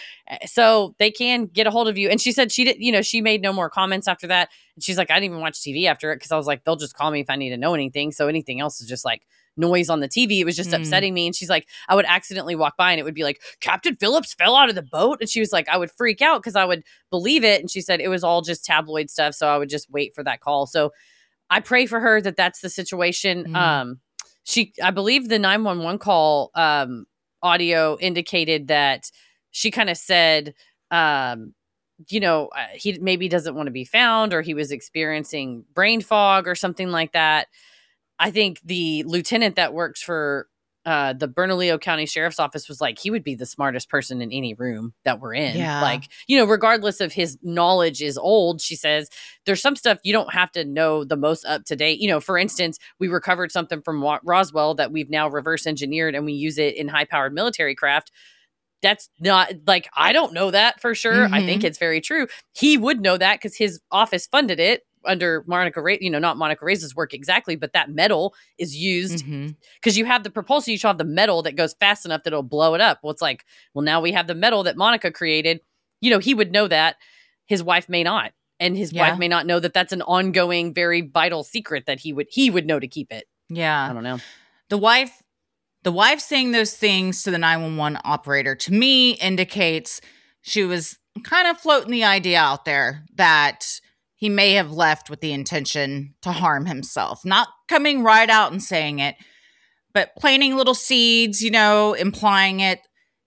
So they can get a hold of you. And she said she did, you know, she made no more comments after that. And she's like, I didn't even watch T V after it. Cause I was like, they'll just call me if I need to know anything. So anything else is just like noise on the T V. It was just Mm. upsetting me. And she's like, I would accidentally walk by and it would be like, Captain Phillips fell out of the boat. And she was like, I would freak out because I would believe it. And she said it was all just tabloid stuff. So I would just wait for that call. So I pray for her that that's the situation. Mm. Um, She, I believe the nine one one call um, audio indicated that she kind of said, um, you know, uh, he maybe doesn't want to be found or he was experiencing brain fog or something like that. I think the lieutenant that works for uh, the Bernalillo County Sheriff's Office was like, he would be the smartest person in any room that we're in. Yeah. Like, you know, regardless of his knowledge is old, she says, there's some stuff you don't have to know the most up to date. You know, for instance, we recovered something from Wa- Roswell that we've now reverse engineered and we use it in high powered military craft. That's not like, I don't know that for sure. I Mhm. think it's very true. He would know that because his office funded it under Monica Ray, you know, not Monica Ray's work exactly, but that metal is used Mhm. because you have the propulsion, you should have the metal that goes fast enough that it'll blow it up. Well, it's like, well, now we have the metal that Monica created. You know, he would know that. His wife may not. And his Yeah. wife may not know that that's an ongoing, very vital secret that he would he would know to keep it. I Yeah. don't know. The wife, the wife saying those things to the nine one one operator to me indicates she was kind of floating the idea out there that he may have left with the intention to harm himself. Not coming right out and saying it, but planting little seeds, you know, implying it.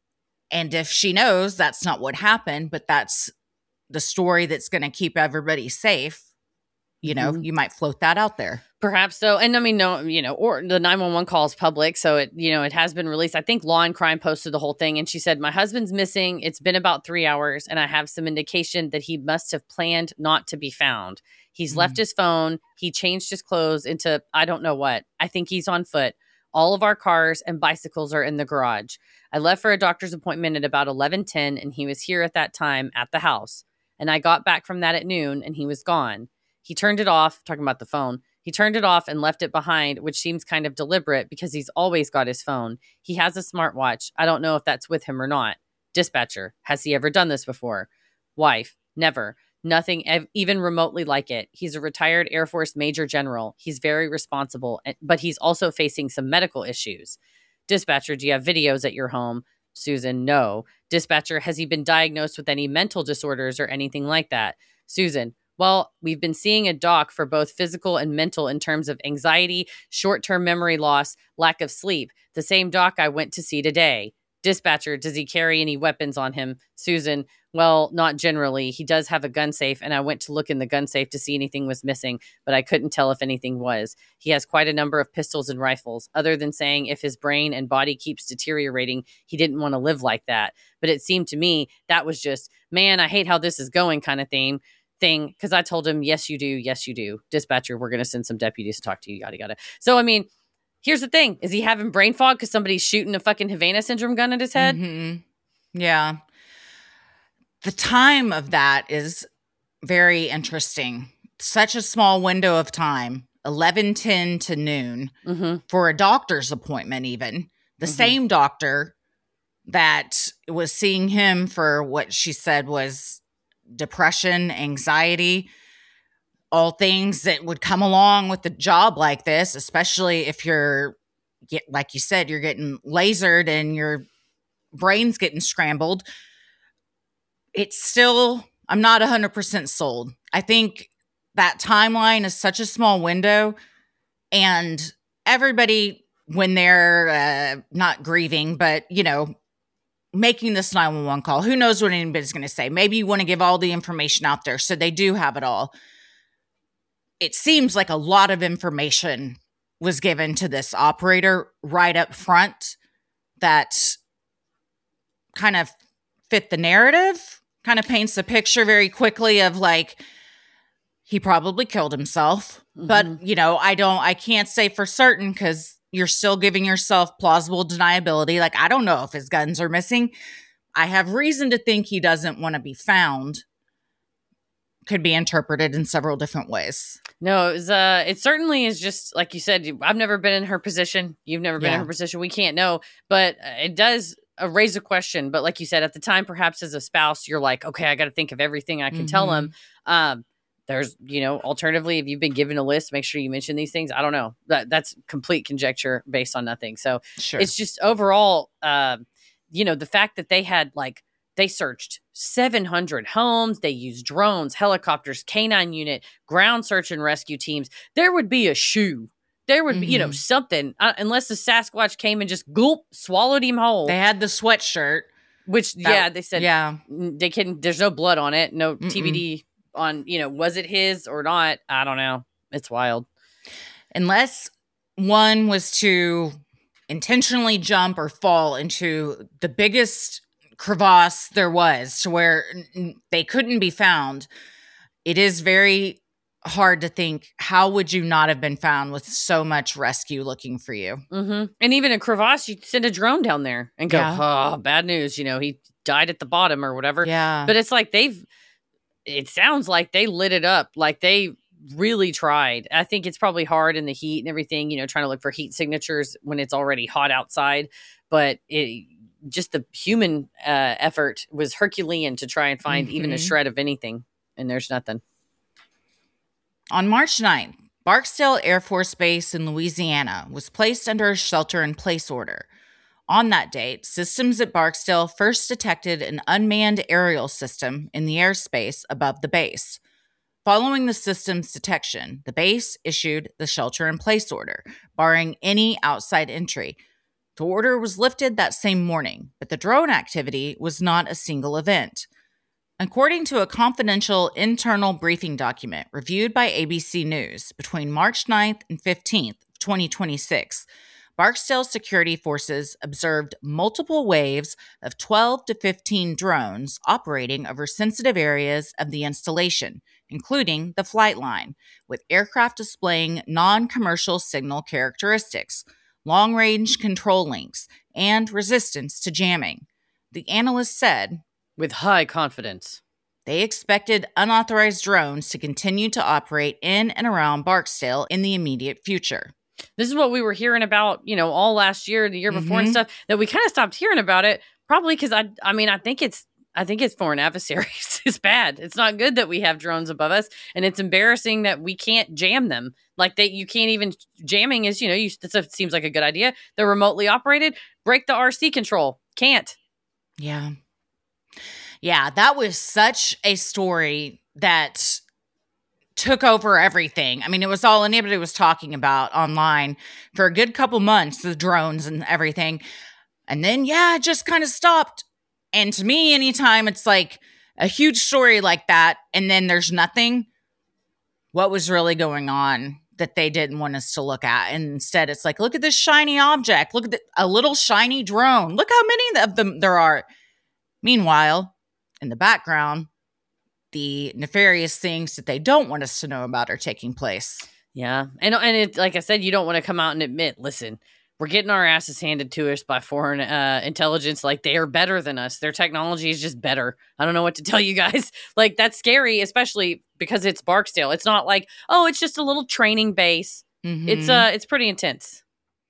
And if she knows that's not what happened, but that's the story that's going to keep everybody safe, you know, Mhm. you might float that out there. Perhaps so. And I mean, no, you know, or the nine one one call is public. So it, you know, it has been released. I think Law and Crime posted the whole thing. And she said, my husband's missing. It's been about three hours. And I have some indication that he must have planned not to be found. He's Mm. left his phone. He changed his clothes into, I don't know what. I think he's on foot. All of our cars and bicycles are in the garage. I left for a doctor's appointment at about eleven ten. And he was here at that time at the house. And I got back from that at noon and he was gone. He turned it off, talking about the phone. He turned it off and left it behind, which seems kind of deliberate because he's always got his phone. He has a smartwatch. I don't know if that's with him or not. Dispatcher, has he ever done this before? Wife, never. Nothing ev- even remotely like it. He's a retired Air Force Major General. He's very responsible, and- but he's also facing some medical issues. Dispatcher, do you have videos at your home? Susan, no. Dispatcher, has he been diagnosed with any mental disorders or anything like that? Susan, well, we've been seeing a doc for both physical and mental in terms of anxiety, short-term memory loss, lack of sleep. The same doc I went to see today. Dispatcher, does he carry any weapons on him? Susan, well, not generally. He does have a gun safe, and I went to look in the gun safe to see anything was missing, but I couldn't tell if anything was. He has quite a number of pistols and rifles, other than saying if his brain and body keeps deteriorating, he didn't want to live like that. But it seemed to me that was just, man, I hate how this is going kind of thing. thing because I told him, yes, you do. Yes, you do. Dispatcher, we're going to send some deputies to talk to you. Yada, yada. So, I mean, here's the thing. Is he having brain fog because somebody's shooting a fucking Havana syndrome gun at his head? Mm-hmm. Yeah. The time of that is very interesting. Such a small window of time, eleven ten to noon, Mm-hmm. for a doctor's appointment even. The Mhm. same doctor that was seeing him for what she said was depression, anxiety, all things that would come along with a job like this, especially if you're, get, like you said, you're getting lasered and your brain's getting scrambled. It's still, I'm not one hundred percent sold. I think that timeline is such a small window, and everybody, when they're uh, not grieving, but, you know, making this nine one one call, who knows what anybody's going to say. Maybe you want to give all the information out there so they do have it all. It seems like a lot of information was given to this operator right up front that kind of fit the narrative, kind of paints a picture very quickly of like, he probably killed himself. Mhm. But, you know, I don't, I can't say for certain because you're still giving yourself plausible deniability. Like, I don't know if his guns are missing. I have reason to think he doesn't want to be found. Could be interpreted in several different ways. No, it was, uh, it certainly is just, like you said, I've never been in her position. You've never been Yeah. in her position. We can't know. But uh, it does uh, raise a question. But like you said, at the time, perhaps as a spouse, you're like, okay, I got to think of everything I can tell Mhm. him. Um, There's, you know, alternatively, if you've been given a list, make sure you mention these things. I don't know. That that's complete conjecture based on nothing. So Sure. it's just overall, uh, you know, the fact that they had like, they searched seven hundred homes. They used drones, helicopters, canine unit, ground search and rescue teams. There would be a shoe. There would be, you know, Mhm. something, uh, unless the Sasquatch came and just gulp, swallowed him whole. They had the sweatshirt. which, That- yeah, they said, Yeah. n- they can, there's no blood on it. No Mm-mm. T B D on, you know, was it his or not? I don't know. It's wild. Unless one was to intentionally jump or fall into the biggest crevasse there was to where n- n- they couldn't be found, it is very hard to think, how would you not have been found with so much rescue looking for you? Mm-hmm. And even a crevasse, you send a drone down there and go, Yeah. oh, bad news. You know, he died at the bottom or whatever. Yeah. But it's like they've, it sounds like they lit it up. Like they really tried. I think it's probably hard in the heat and everything, you know, trying to look for heat signatures when it's already hot outside. But it, just the human uh, effort was Herculean to try and find even a Mhm. shred of anything. And there's nothing. On March ninth, Barksdale Air Force Base in Louisiana was placed under a shelter-in-place order. On that date, systems at Barksdale first detected an unmanned aerial system in the airspace above the base. Following the system's detection, the base issued the shelter-in-place order, barring any outside entry. The order was lifted that same morning, but the drone activity was not a single event. According to a confidential internal briefing document reviewed by A B C News between March ninth and fifteenth, twenty twenty-six, Barksdale security forces observed multiple waves of twelve to fifteen drones operating over sensitive areas of the installation, including the flight line, with aircraft displaying non-commercial signal characteristics, long-range control links, and resistance to jamming. The analyst said, With high confidence. they expected unauthorized drones to continue to operate in and around Barksdale in the immediate future. This is what we were hearing about, you know, all last year, the year before and Mhm. stuff, that we kind of stopped hearing about it. Probably because I, I mean, I think it's, I think it's foreign adversaries. It's bad. It's not good that we have drones above us, and it's embarrassing that we can't jam them. Like they, you can't even jamming is, you know, you that seems like a good idea. They're remotely operated. Break the R C control. Can't. Yeah. Yeah, that was such a story that took over everything. I mean, it was all anybody was talking about online for a good couple months, the drones and everything. And then, yeah, it just kind of stopped. And to me, anytime it's like a huge story like that, and then there's nothing, what was really going on that they didn't want us to look at? And instead, it's like, look at this shiny object. Look at the, a little shiny drone. Look how many of them there are. Meanwhile, in the background, the nefarious things that they don't want us to know about are taking place. Yeah. And, and it, like I said, you don't want to come out and admit, listen, we're getting our asses handed to us by foreign uh, intelligence. Like, they are better than us. Their technology is just better. I don't know what to tell you guys. Like, that's scary, especially because it's Barksdale. It's not like, oh, it's just a little training base. Mm-hmm. It's uh, it's pretty intense.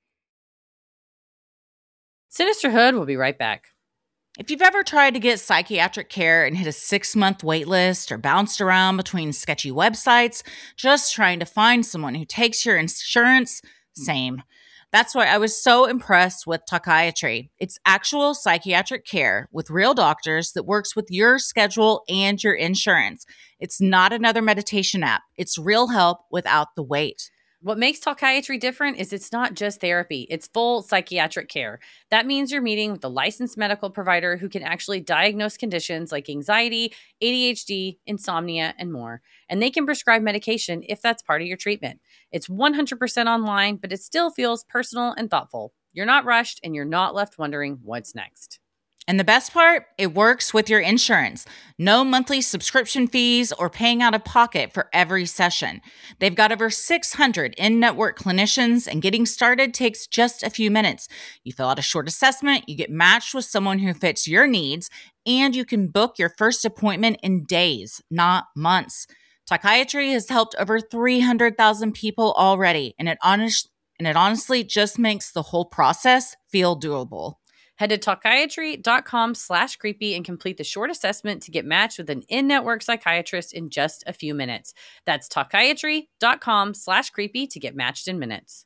Sinisterhood will be right back. If you've ever tried to get psychiatric care and hit a six-month wait list or bounced around between sketchy websites, just trying to find someone who takes your insurance, same. That's why I was so impressed with Talkiatry. It's actual psychiatric care with real doctors that works with your schedule and your insurance. It's not another meditation app. It's real help without the wait. What makes Talkiatry different is it's not just therapy. It's full psychiatric care. That means you're meeting with a licensed medical provider who can actually diagnose conditions like anxiety, A D H D, insomnia, and more. And they can prescribe medication if that's part of your treatment. It's one hundred percent online, but it still feels personal and thoughtful. You're not rushed and you're not left wondering what's next. And the best part, it works with your insurance. No monthly subscription fees or paying out of pocket for every session. They've got over six hundred in-network clinicians, and getting started takes just a few minutes. You fill out a short assessment, you get matched with someone who fits your needs, and you can book your first appointment in days, not months. Talkiatry has helped over three hundred thousand people already, and it, honest, and it honestly just makes the whole process feel doable. Head to talkiatry.com slash creepy and complete the short assessment to get matched with an in-network psychiatrist in just a few minutes. That's talkiatry.com slash creepy to get matched in minutes.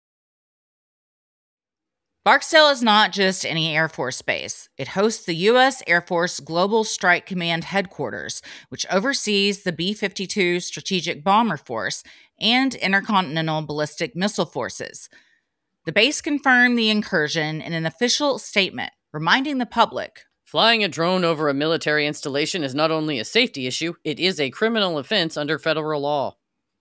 Barksdale is not just any Air Force base. It hosts the U S Air Force Global Strike Command Headquarters, which oversees the B fifty-two Strategic Bomber Force and Intercontinental Ballistic Missile Forces. The base confirmed the incursion in an official statement, reminding the public, flying a drone over a military installation is not only a safety issue, it is a criminal offense under federal law.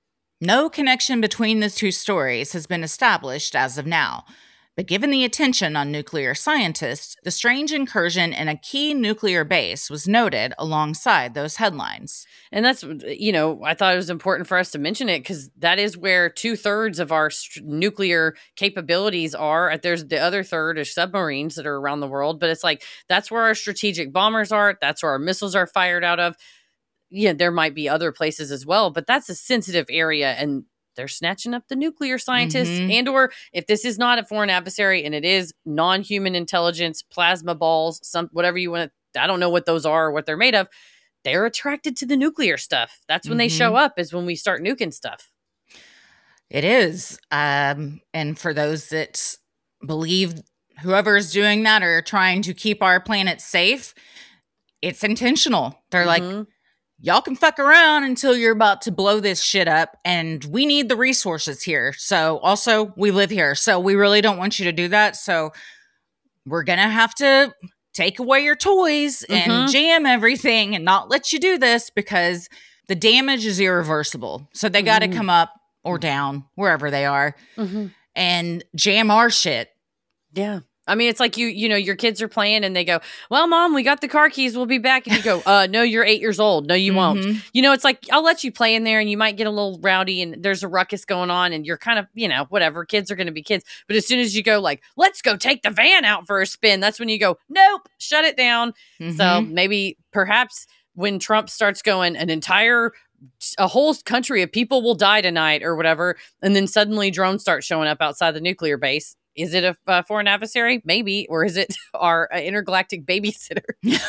No connection between the two stories has been established as of now. But given the attention on nuclear scientists, the strange incursion in a key nuclear base was noted alongside those headlines. And that's, you know, I thought it was important for us to mention it because that is where two thirds of our st- nuclear capabilities are. There's the other third is submarines that are around the world, but it's like, that's where our strategic bombers are. That's where our missiles are fired out of. Yeah, there might be other places as well, but that's a sensitive area, and they're snatching up the nuclear scientists. Mm-hmm. And or if this is not a foreign adversary and it is non-human intelligence, plasma balls, some whatever you want to, I don't know what those are or what they're made of. They're attracted to the nuclear stuff. That's when mm-hmm. they show up, is when we start nuking stuff. It is. Um, and for those that believe whoever is doing that or trying to keep our planet safe, it's intentional. They're mm-hmm. like, y'all can fuck around until you're about to blow this shit up, and we need the resources here. So also, we live here, so we really don't want you to do that. So we're going to have to take away your toys and mm-hmm. jam everything and not let you do this because the damage is irreversible. So they got to mm-hmm. come up or down, wherever they are, mm-hmm. and jam our shit. Yeah. I mean, it's like you, you know, your kids are playing and they go, well, Mom, we got the car keys. We'll be back. And you go, uh, no, you're eight years old. No, you mm-hmm. won't. You know, it's like, I'll let you play in there and you might get a little rowdy and there's a ruckus going on and you're kind of, you know, whatever. Kids are going to be kids. But as soon as you go like, let's go take the van out for a spin, that's when you go, nope, shut it down. Mm-hmm. So maybe perhaps when Trump starts going, an entire a whole country of people will die tonight or whatever. And then suddenly drones start showing up outside the nuclear base. Is it a uh, foreign adversary? Maybe. Or is it our uh, intergalactic babysitter?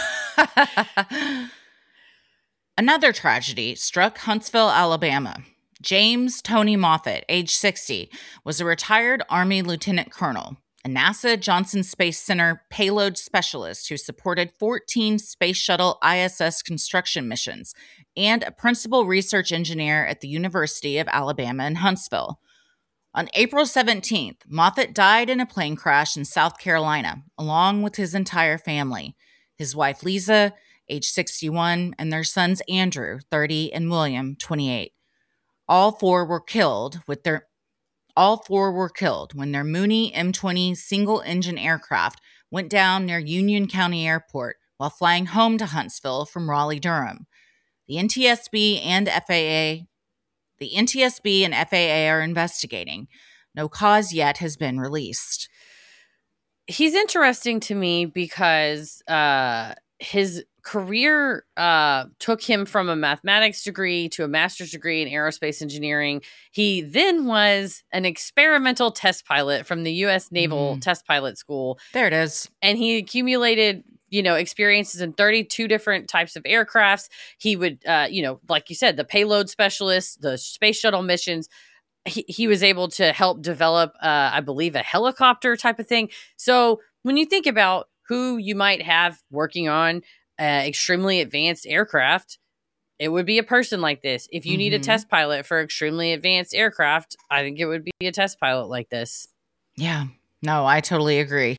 Another tragedy struck Huntsville, Alabama. James Tony Moffett, age sixty, was a retired Army lieutenant colonel, a NASA Johnson Space Center payload specialist who supported fourteen Space Shuttle I S S construction missions, and a principal research engineer at the University of Alabama in Huntsville. On April seventeenth, Moffett died in a plane crash in South Carolina, along with his entire family, his wife Lisa, age sixty-one, and their sons Andrew, thirty, and William, twenty-eight. All four were killed with their all four were killed when their Mooney M twenty single-engine aircraft went down near Union County Airport while flying home to Huntsville from Raleigh-Durham. The N T S B and F A A, the N T S B and F A A are investigating. No cause yet has been released. He's interesting to me because uh, his career uh, took him from a mathematics degree to a master's degree in aerospace engineering. He then was an experimental test pilot from the U S Naval Mm. Test Pilot School. There it is. And he accumulated, you know, experiences in thirty-two different types of aircrafts. He would, uh, you know, like you said, the payload specialist, the space shuttle missions. He, he was able to help develop, uh, I believe, a helicopter type of thing. So when you think about who you might have working on uh, extremely advanced aircraft, it would be a person like this. If you need a Mhm. test pilot for extremely advanced aircraft, I think it would be a test pilot like this. Yeah. No, I totally agree.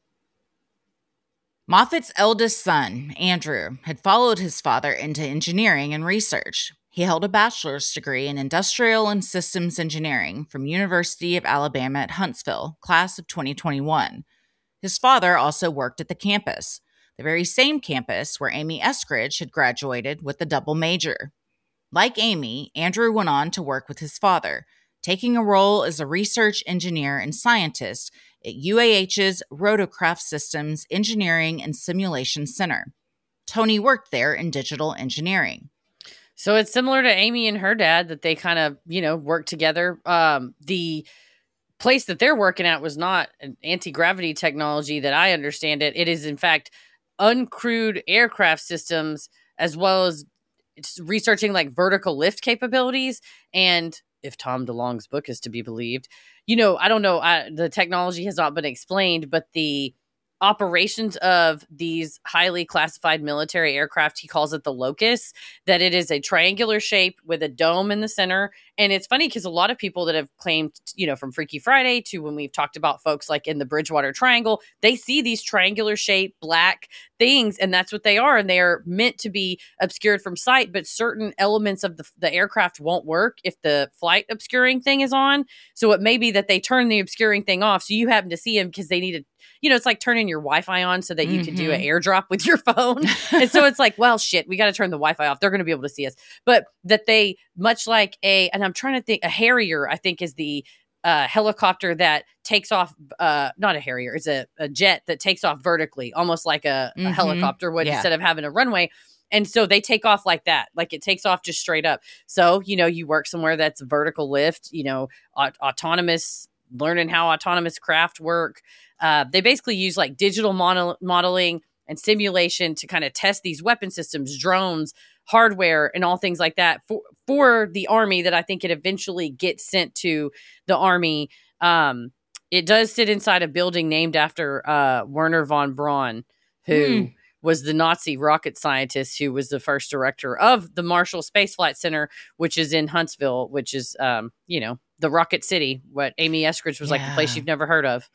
Moffat's eldest son, Andrew, had followed his father into engineering and research. He held a bachelor's degree in industrial and systems engineering from University of Alabama at Huntsville, class of twenty twenty-one. His father also worked at the campus, the very same campus where Amy Eskridge had graduated with a double major. Like Amy, Andrew went on to work with his father, taking a role as a research engineer and scientist at U A H's Rotorcraft Systems Engineering and Simulation Center. Tony worked there in digital engineering. So it's similar to Amy and her dad that they kind of, you know, work together. Um, the place that they're working at was not an anti-gravity technology that I understand it. It is, in fact, uncrewed aircraft systems, as well as it's researching like vertical lift capabilities. And if Tom DeLonge's book is to be believed, you know, I don't know, I, the technology has not been explained, but the operations of these highly classified military aircraft, he calls it the Locust, that it is a triangular shape with a dome in the center. And it's funny because a lot of people that have claimed, you know, from Freaky Friday to when we've talked about folks like in the Bridgewater Triangle, they see these triangular shaped black things, and that's what they are. And they are meant to be obscured from sight, but certain elements of the, the aircraft won't work if the flight obscuring thing is on. So it may be that they turn the obscuring thing off, so you happen to see them because they needed, you know, it's like turning your Wi-Fi on so that you mm-hmm. can do an airdrop with your phone. And so it's like, well, shit, we got to turn the Wi-Fi off. They're going to be able to see us. But that they, much like a, and I'm trying to think, a Harrier, I think is the uh, helicopter that takes off, uh, not a Harrier, it's a, a jet that takes off vertically, almost like a, mm-hmm. a helicopter would, yeah. instead of having a runway. And so they take off like that, like it takes off just straight up. So, you know, you work somewhere that's vertical lift, you know, aut- autonomous, learning how autonomous craft work. Uh, they basically use like digital model- modeling and simulation to kind of test these weapon systems, drones, hardware, and all things like that for, for the Army that I think it eventually gets sent to the Army. Um, it does sit inside a building named after uh, Werner von Braun, who mm. was the Nazi rocket scientist who was the first director of the Marshall Space Flight Center, which is in Huntsville, which is, um, you know, the Rocket City, what Amy Eskridge was yeah. like the place you've never heard of.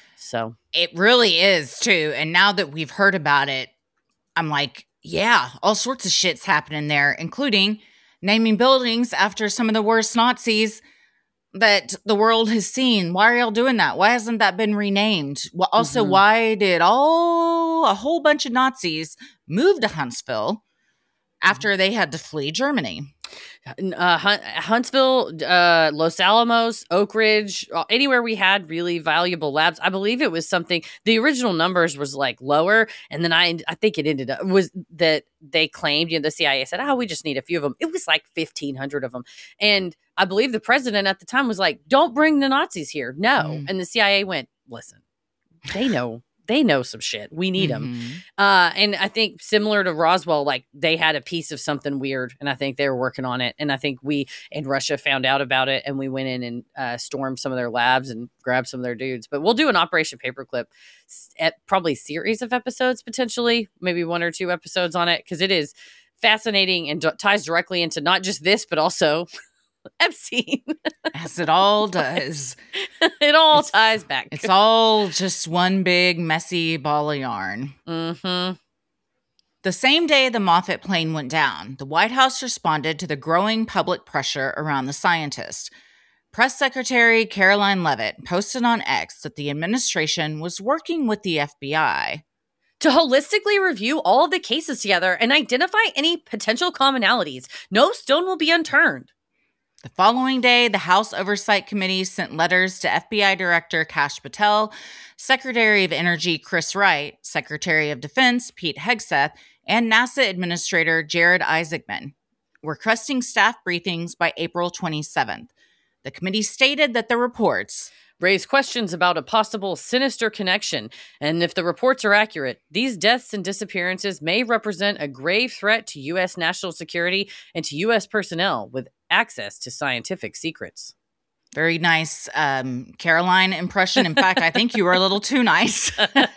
So it really is too. And now that we've heard about it, I'm like, yeah, all sorts of shit's happening there, including naming buildings after some of the worst Nazis that the world has seen. Why are y'all doing that? Why hasn't that been renamed? Well, also, mm-hmm. why did all a whole bunch of Nazis move to Huntsville after they had to flee Germany? Uh, Huntsville, uh, Los Alamos, Oak Ridge, anywhere we had really valuable labs. I believe it was something, the original numbers was like lower. And then I, I think it ended up was that they claimed, you know, the C I A said, oh, we just need a few of them. It was like fifteen hundred of them. And I believe the president at the time was like, don't bring the Nazis here. No. Mm. And the C I A went, listen, they know. They know some shit. We need them. Mm-hmm. Uh, and I think similar to Roswell, like they had a piece of something weird and I think they were working on it. And I think we in Russia found out about it and we went in and uh, stormed some of their labs and grabbed some of their dudes. But we'll do an Operation Paperclip at probably series of episodes, potentially, maybe one or two episodes on it. Cause it is fascinating and d- ties directly into not just this, but also Epstein. As it all does. It all it's, ties back. It's all just one big messy ball of yarn. Mm-hmm. The same day the Moffat plane went down, the White House responded to the growing public pressure around the scientist. Press Secretary Caroline Leavitt posted on X that the administration was working with the F B I. to holistically review all of the cases together and identify any potential commonalities. No stone will be unturned. The following day, the House Oversight Committee sent letters to F B I Director Kash Patel, Secretary of Energy Chris Wright, Secretary of Defense Pete Hegseth, and NASA Administrator Jared Isaacman, requesting staff briefings by April twenty-seventh. The committee stated that the reports raise questions about a possible sinister connection, and if the reports are accurate, these deaths and disappearances may represent a grave threat to U S national security and to U S personnel with access to scientific secrets. Very nice um, Caroline impression. In fact, I think you were a little too nice.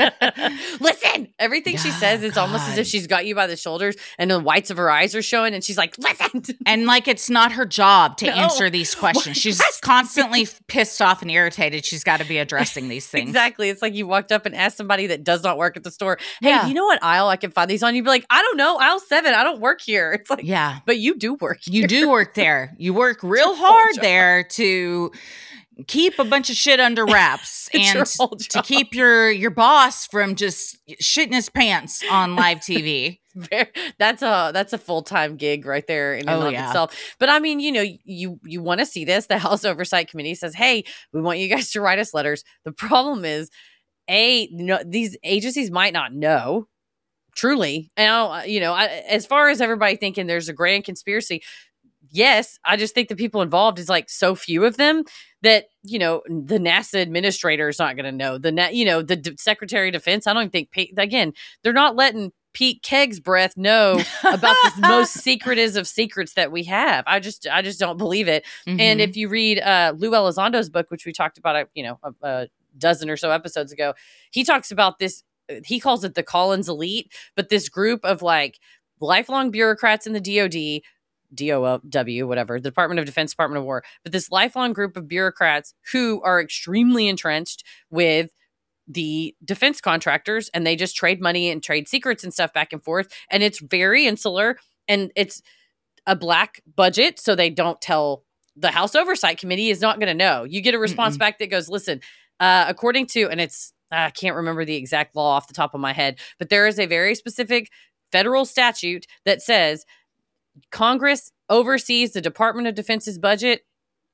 Listen! Everything she Yeah, says, it's almost as God. if she's got you by the shoulders and the whites of her eyes are showing, and she's like, listen! And like it's not her job to No. answer these questions. She's constantly pissed off and irritated. She's got to be addressing these things. Exactly. It's like you walked up and asked somebody that does not work at the store, hey, Yeah. do you know what aisle I can find these on? You'd be like, I don't know, aisle seven. I don't work here. It's like, Yeah. but you do work here. You do work there. You work real your whole hard job. there to keep a bunch of shit under wraps It's and your whole to job. keep your your boss from just shitting his pants on live T V. Very- that's a that's a full-time gig right there in and Oh, of yeah. itself. But I mean, you know, you you want to see this. The House Oversight Committee says, hey, we want you guys to write us letters. The problem is, A, no, these agencies might not know. Truly. And I'll, you know, I, as far as everybody thinking there's a grand conspiracy, yes, I just think the people involved is like so few of them that, you know, the NASA administrator is not going to know. The, na- you know, the D- Secretary of Defense, I don't even think, Pete, again, they're not letting Pete Keg's breath know about this most secretive of secrets that we have. I just, I just don't believe it. And Mhm. if you read uh, Lou Elizondo's book, which we talked about, uh, you know, a, a dozen or so episodes ago, he talks about this. He calls it the Collins elite, but this group of like lifelong bureaucrats in the D O D, D O W, whatever, the Department of Defense, Department of War, but this lifelong group of bureaucrats who are extremely entrenched with the defense contractors, and they just trade money and trade secrets and stuff back and forth. And it's very insular, and it's a black budget, so they don't tell the House Oversight Committee is not going to know. You get a response Mm-mm. back that goes, listen, uh, according to, and it's, I can't remember the exact law off the top of my head, but there is a very specific federal statute that says Congress oversees the Department of Defense's budget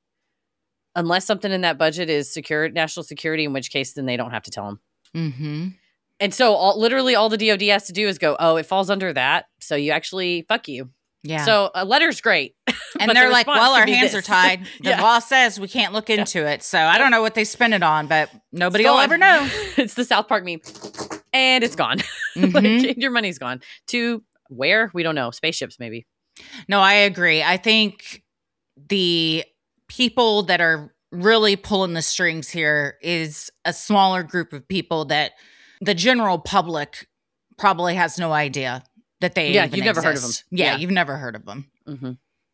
unless something in that budget is secure, national security, in which case then they don't have to tell them. Mhm. And so all, literally all the D O D has to do is go, oh, it falls under that. So you actually, fuck you. Yeah. So a letter's great. and but they're the like, response well, could our be hands this. are tied. The Yeah. law says we can't look into it. So I don't know what they spend it on, but nobody It's will gone. ever know. It's the South Park meme. And it's gone. Mhm. Like, your money's gone. To where? We don't know. Spaceships, maybe. No, I agree. I think the people that are really pulling the strings here is a smaller group of people that the general public probably has no idea that they Yeah, even you've never heard of exist. them. Yeah, Yeah. you've never heard of them. Mm-hmm.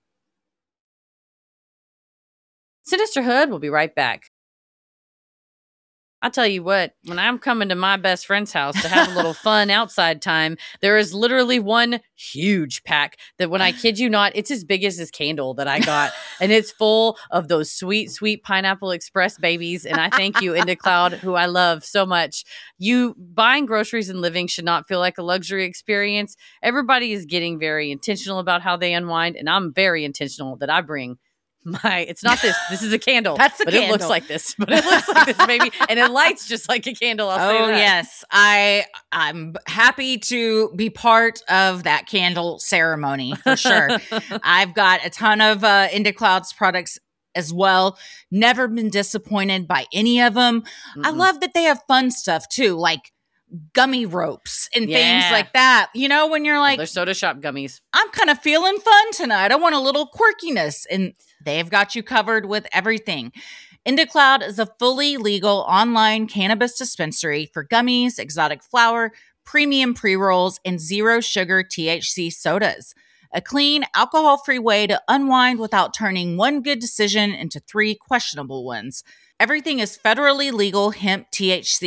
Sinisterhood, we'll be right back. I'll tell you what, when I'm coming to my best friend's house to have a little fun outside time, there is literally one huge pack that, when I kid you not, it's as big as this candle that I got. And it's full of those sweet, sweet Pineapple Express babies. And I thank you, Inda Cloud, who I love so much. You buying groceries and living should not feel like a luxury experience. Everybody is getting very intentional about how they unwind. And I'm very intentional that I bring my, it's not this, this is a candle. That's a but it looks candle. like this, but it looks like this, baby. And it lights just like a candle. I'll say Oh that. yes, I I'm happy to be part of that candle ceremony for sure. I've got a ton of uh, Inda Cloud's products as well. Never been disappointed by any of them. I Mm-mm. love that they have fun stuff too, like gummy ropes and Yeah. things like that. You know, when you're like, They're soda shop gummies. I'm kind of feeling fun tonight. I want a little quirkiness. And they've got you covered with everything. IndaCloud is a fully legal online cannabis dispensary for gummies, exotic flower, premium pre-rolls, and zero sugar T H C sodas. A clean, alcohol-free way to unwind without turning one good decision into three questionable ones. Everything is federally legal hemp T H C,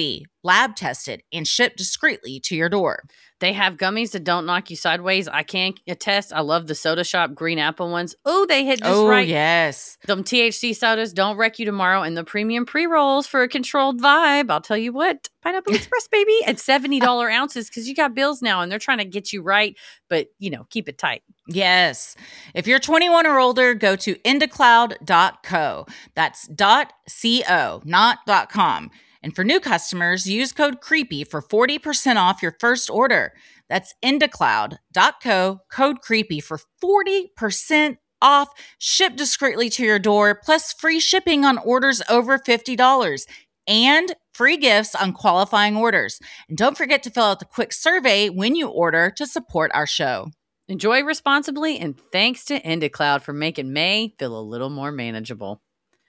lab tested, and shipped discreetly to your door. They have gummies that don't knock you sideways. I can attest. I love the Soda Shop green apple ones. Oh, they hit just oh, right. yes. Them T H C sodas don't wreck you tomorrow. And the premium pre-rolls for a controlled vibe. I'll tell you what. Pineapple Express, baby. At seventy dollars ounces because you got bills now and they're trying to get you right. But, you know, keep it tight. Yes. If you're twenty-one or older, go to indacloud dot co. That's .co, not .com. And for new customers, use code CREEPY for forty percent off your first order. That's indacloud dot co, code CREEPY for forty percent off, shipped discreetly to your door, plus free shipping on orders over fifty dollars and free gifts on qualifying orders. And don't forget to fill out the quick survey when you order to support our show. Enjoy responsibly, and thanks to IndaCloud for making May feel a little more manageable.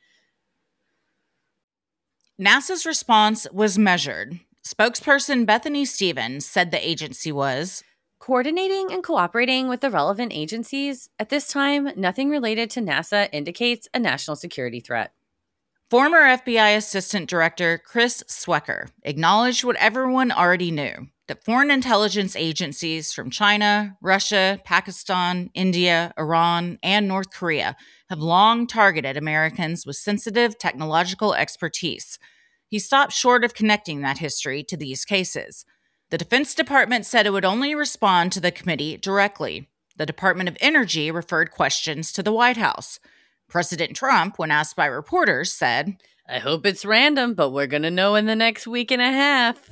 NASA's response was measured. Spokesperson Bethany Stevens said the agency was coordinating and cooperating with the relevant agencies. At this time, nothing related to NASA indicates a national security threat. Former F B I Assistant Director Chris Swecker acknowledged what everyone already knew, that foreign intelligence agencies from China, Russia, Pakistan, India, Iran, and North Korea have long targeted Americans with sensitive technological expertise. He stopped short of connecting that history to these cases. The Defense Department said it would only respond to the committee directly. The Department of Energy referred questions to the White House. President Trump, when asked by reporters, said, I hope it's random, but we're going to know in the next week and a half.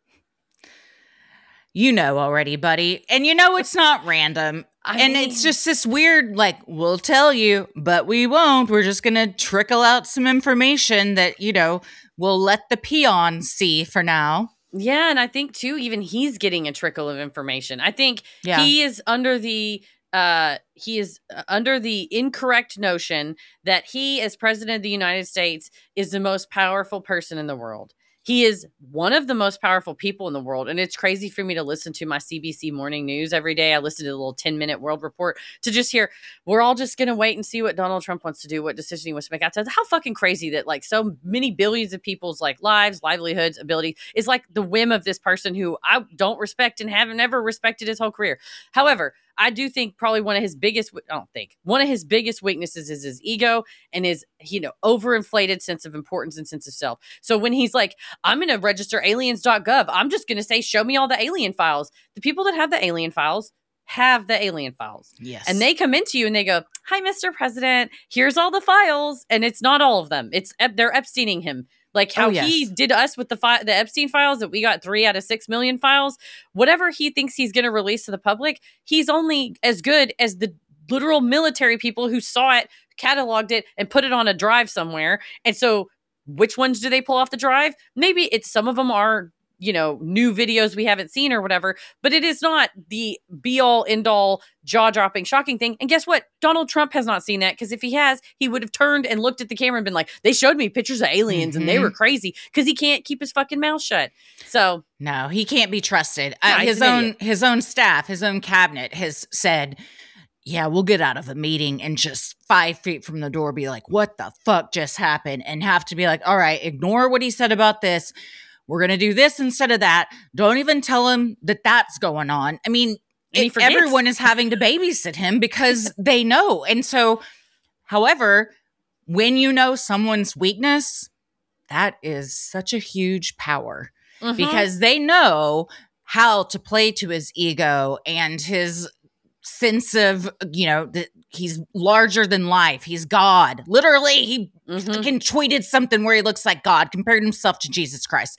You know already, buddy. And you know it's not random. I and mean, it's just this weird, like, we'll tell you, but we won't. We're just going to trickle out some information that, you know, we'll let the peons see for now. Yeah, and I think, too, even he's getting a trickle of information. I think Yeah. he is under the... Uh, he is under the incorrect notion that he, as president of the United States, is the most powerful person in the world. He is one of the most powerful people in the world. And it's crazy for me to listen to my C B C morning news every day. I listen to the little ten minute world report to just hear, we're all just going to wait and see what Donald Trump wants to do, what decision he wants to make. I said, how fucking crazy that like so many billions of people's like lives, livelihoods, ability is like the whim of this person who I don't respect and haven't ever respected his whole career. However, I do think probably one of his biggest, I don't think, one of his biggest weaknesses is his ego and his, you know, overinflated sense of importance and sense of self. So when he's like, I'm going to register aliens dot gov, I'm just going to say, show me all the alien files. The people that have the alien files have the alien files. Yes. And they come into you and they go, hi, Mister President, here's all the files. And it's not all of them. It's, they're Epsteining him. Like how Oh, yes. he did us with the fi- the Epstein files that we got three out of six million files. Whatever he thinks he's going to release to the public, he's only as good as the literal military people who saw it, cataloged it, and put it on a drive somewhere. And so which ones do they pull off the drive? Maybe it's some of them are, you know, new videos we haven't seen or whatever, but it is not the be all end all jaw dropping shocking thing. And guess what? Donald Trump has not seen that because if he has, he would have turned and looked at the camera and been like, they showed me pictures of aliens Mm-hmm. and they were crazy because he can't keep his fucking mouth shut. So No, he can't be trusted. No, Uh, he's his an own idiot. his own staff, his own cabinet has said, yeah, we'll get out of a meeting and just five feet from the door be like, what the fuck just happened? And have to be like, all right, ignore what he said about this. We're going to do this instead of that. Don't even tell him that that's going on. I mean, And he it- forgets. everyone is having to babysit him because they know. And so, however, when you know someone's weakness, that is such a huge power mhm. because they know how to play to his ego and his sense of, you know, that he's larger than life. He's God. Literally, he Mhm. fucking tweeted something where he looks like God, compared himself to Jesus Christ.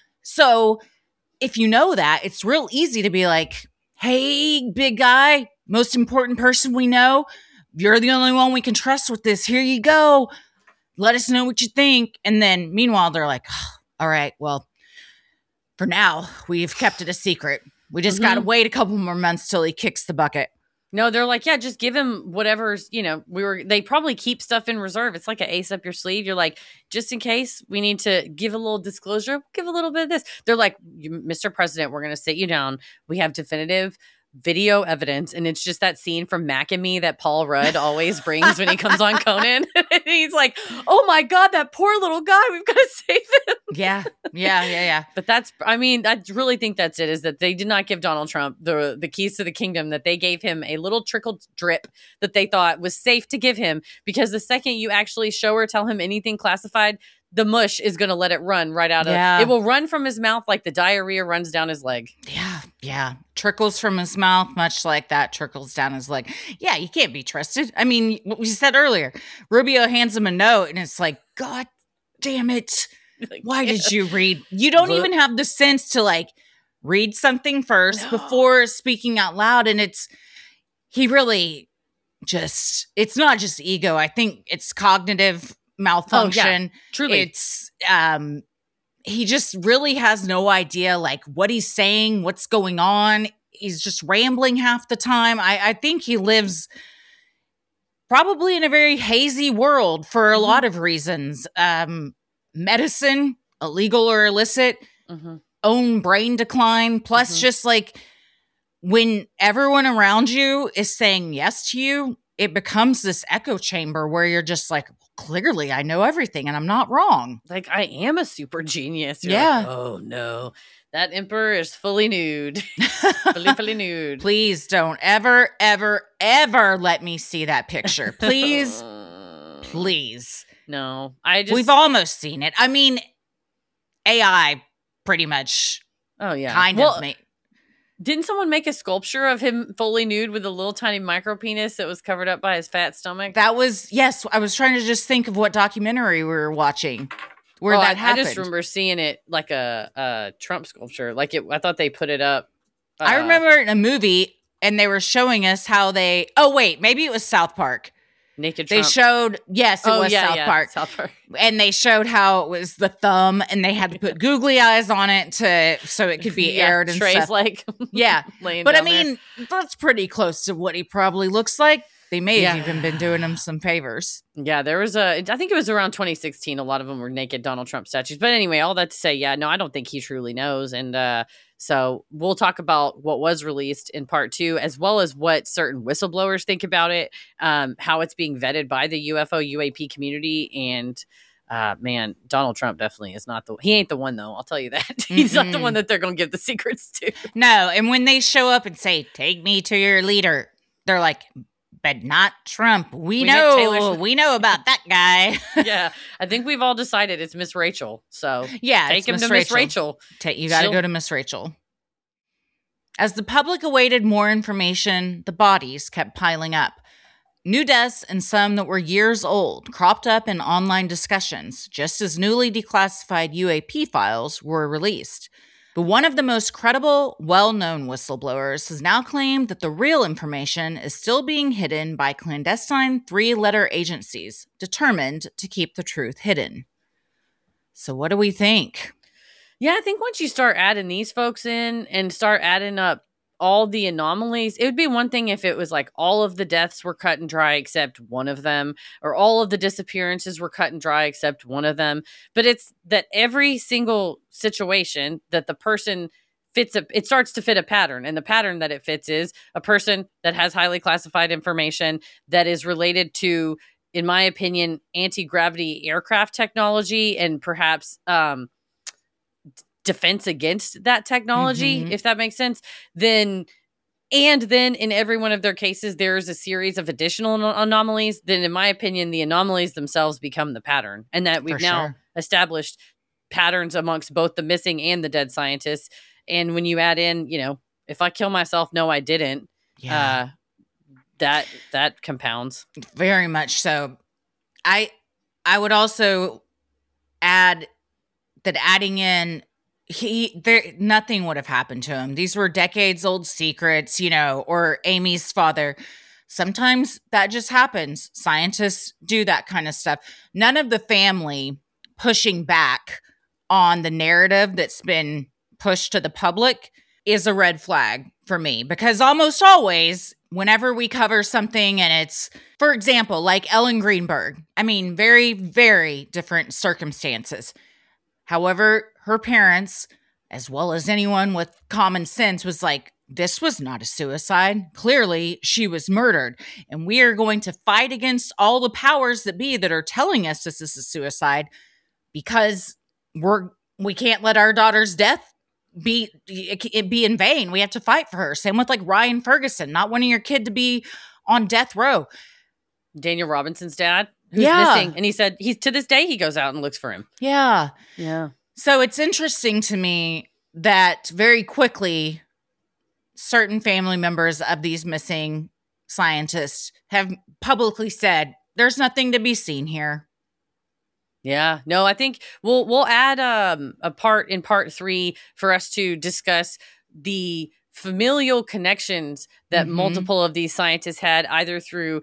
So if you know that, it's real easy to be like, hey, big guy, most important person we know, you're the only one we can trust with this. Here you go. Let us know what you think. And then meanwhile, they're like, oh, all right, well, for now, we've kept it a secret. We just Mhm. got to wait a couple more months till he kicks the bucket. No, they're like, yeah, just give him whatever's, you know, we were, they probably keep stuff in reserve. It's like an ace up your sleeve. You're like, just in case we need to give a little disclosure, give a little bit of this. They're like, Mister President, we're going to sit you down. We have definitive video evidence, and it's just that scene from Mac and Me that Paul Rudd always brings when he comes on Conan. And he's like, oh my God, that poor little guy, we've got to save him. Yeah, yeah, yeah, yeah. But that's, I mean, I really think that's it, is that they did not give Donald Trump the, the keys to the kingdom, that they gave him a little trickle drip that they thought was safe to give him, because the second you actually show or tell him anything classified, the mush is going to let it run right out of Yeah. it. Will run from his mouth like the diarrhea runs down his leg. Yeah, yeah. Trickles from his mouth, much like that trickles down his leg. Yeah, you can't be trusted. I mean, what we said earlier, Rubio hands him a note, and it's like, God damn it. Like, Why yeah. did you read? You don't Look. even have the sense to like read something first No. before speaking out loud. And it's, he really just, it's not just ego. I think it's cognitive malfunction. Truly. It's, um, he just really has no idea like what he's saying, what's going on. He's just rambling half the time. I, I think he lives probably in a very hazy world for a Mhm. lot of reasons. Um, medicine, illegal or illicit, Mhm. own brain decline, plus Mhm. just like when everyone around you is saying yes to you, it becomes this echo chamber where you're just like, clearly I know everything and I'm not wrong. Like, I am a super genius. You're Yeah. like, oh no, that emperor is fully nude. fully, fully nude. Please don't ever, ever, ever let me see that picture. Please, Uh, please. No, I just. We've almost seen it. I mean, A I pretty much Oh yeah. kind well, of made. Didn't someone make a sculpture of him fully nude with a little tiny micro penis that was covered up by his fat stomach? That was, yes, I was trying to just think of what documentary we were watching where Oh, that I, happened. I just remember seeing it like a, a Trump sculpture. Like it, I thought they put it up. I uh, remember in a movie and they were showing us how they, oh wait, maybe it was South Park. naked. They Trump. showed, yes, it Oh was yeah, South yeah, Park. South Park. And they showed how it was the thumb and they had to put googly eyes on it to so it could be Yeah, aired and Trey's stuff. like, Yeah. laying But I down there. mean, that's pretty close to what he probably looks like. They may have Yeah. even been doing him some favors. Yeah, there was a, I think it was around twenty sixteen. A lot of them were naked Donald Trump statues. But anyway, all that to say, yeah, no, I don't think he truly knows. And uh, so we'll talk about what was released in part two, as well as what certain whistleblowers think about it, um, how it's being vetted by the U F O U A P community. And uh, man, Donald Trump definitely is not the, he ain't the one though. I'll tell you that. He's not the Mm-mm. one that they're going to give the secrets to. No, and when they show up and say, "Take me to your leader," they're like, "But not Trump. We, We meant Taylor know. Swift." We know about that guy." Yeah, I think we've all decided it's Miss Rachel. So Yeah, take it's him Miss to Miss Rachel. Ta- you got to She'll- go to Miss Rachel. As the public awaited more information, the bodies kept piling up. New deaths and some that were years old cropped up in online discussions, just as newly declassified U A P files were released. But one of the most credible, well-known whistleblowers has now claimed that the real information is still being hidden by clandestine three-letter agencies determined to keep the truth hidden. So what do we think? Yeah, I think once you start adding these folks in and start adding up all the anomalies, it would be one thing if it was like all of the deaths were cut and dry except one of them, or all of the disappearances were cut and dry except one of them. But it's that every single situation that the person fits, a, it starts to fit a pattern. And the pattern that it fits is a person that has highly classified information that is related to, in my opinion, anti-gravity aircraft technology and perhaps um, defense against that technology, Mhm. if that makes sense. Then, and then in every one of their cases, there's a series of additional ano- anomalies. Then, in my opinion, the anomalies themselves become the pattern, and that we've For now sure. established patterns amongst both the missing and the dead scientists. And when you add in, you know, if I kill myself, no, I didn't. Uh, that that compounds. Very much so. I I would also add that adding in he there nothing would have happened to him. These were decades old secrets, you know, or Amy's father. Sometimes that just happens. Scientists do that kind of stuff. None of the family pushing back on the narrative that's been pushed to the public is a red flag for me, because almost always whenever we cover something and it's, for example, like Ellen Greenberg, I mean, very, very different circumstances. However, her parents, as well as anyone with common sense, was like, this was not a suicide. Clearly, she was murdered. And we are going to fight against all the powers that be that are telling us this is a suicide because we're we can't let our daughter's death be it be in vain. We have to fight for her. Same with like Ryan Ferguson, not wanting your kid to be on death row. Daniel Robinson's dad, who's Yeah. missing. And he said he's to this day he goes out and looks for him. Yeah. Yeah. So it's interesting to me that very quickly certain family members of these missing scientists have publicly said there's nothing to be seen here. Yeah, no, I think we'll we'll add um, a part in part three for us to discuss the familial connections that Mhm. multiple of these scientists had, either through,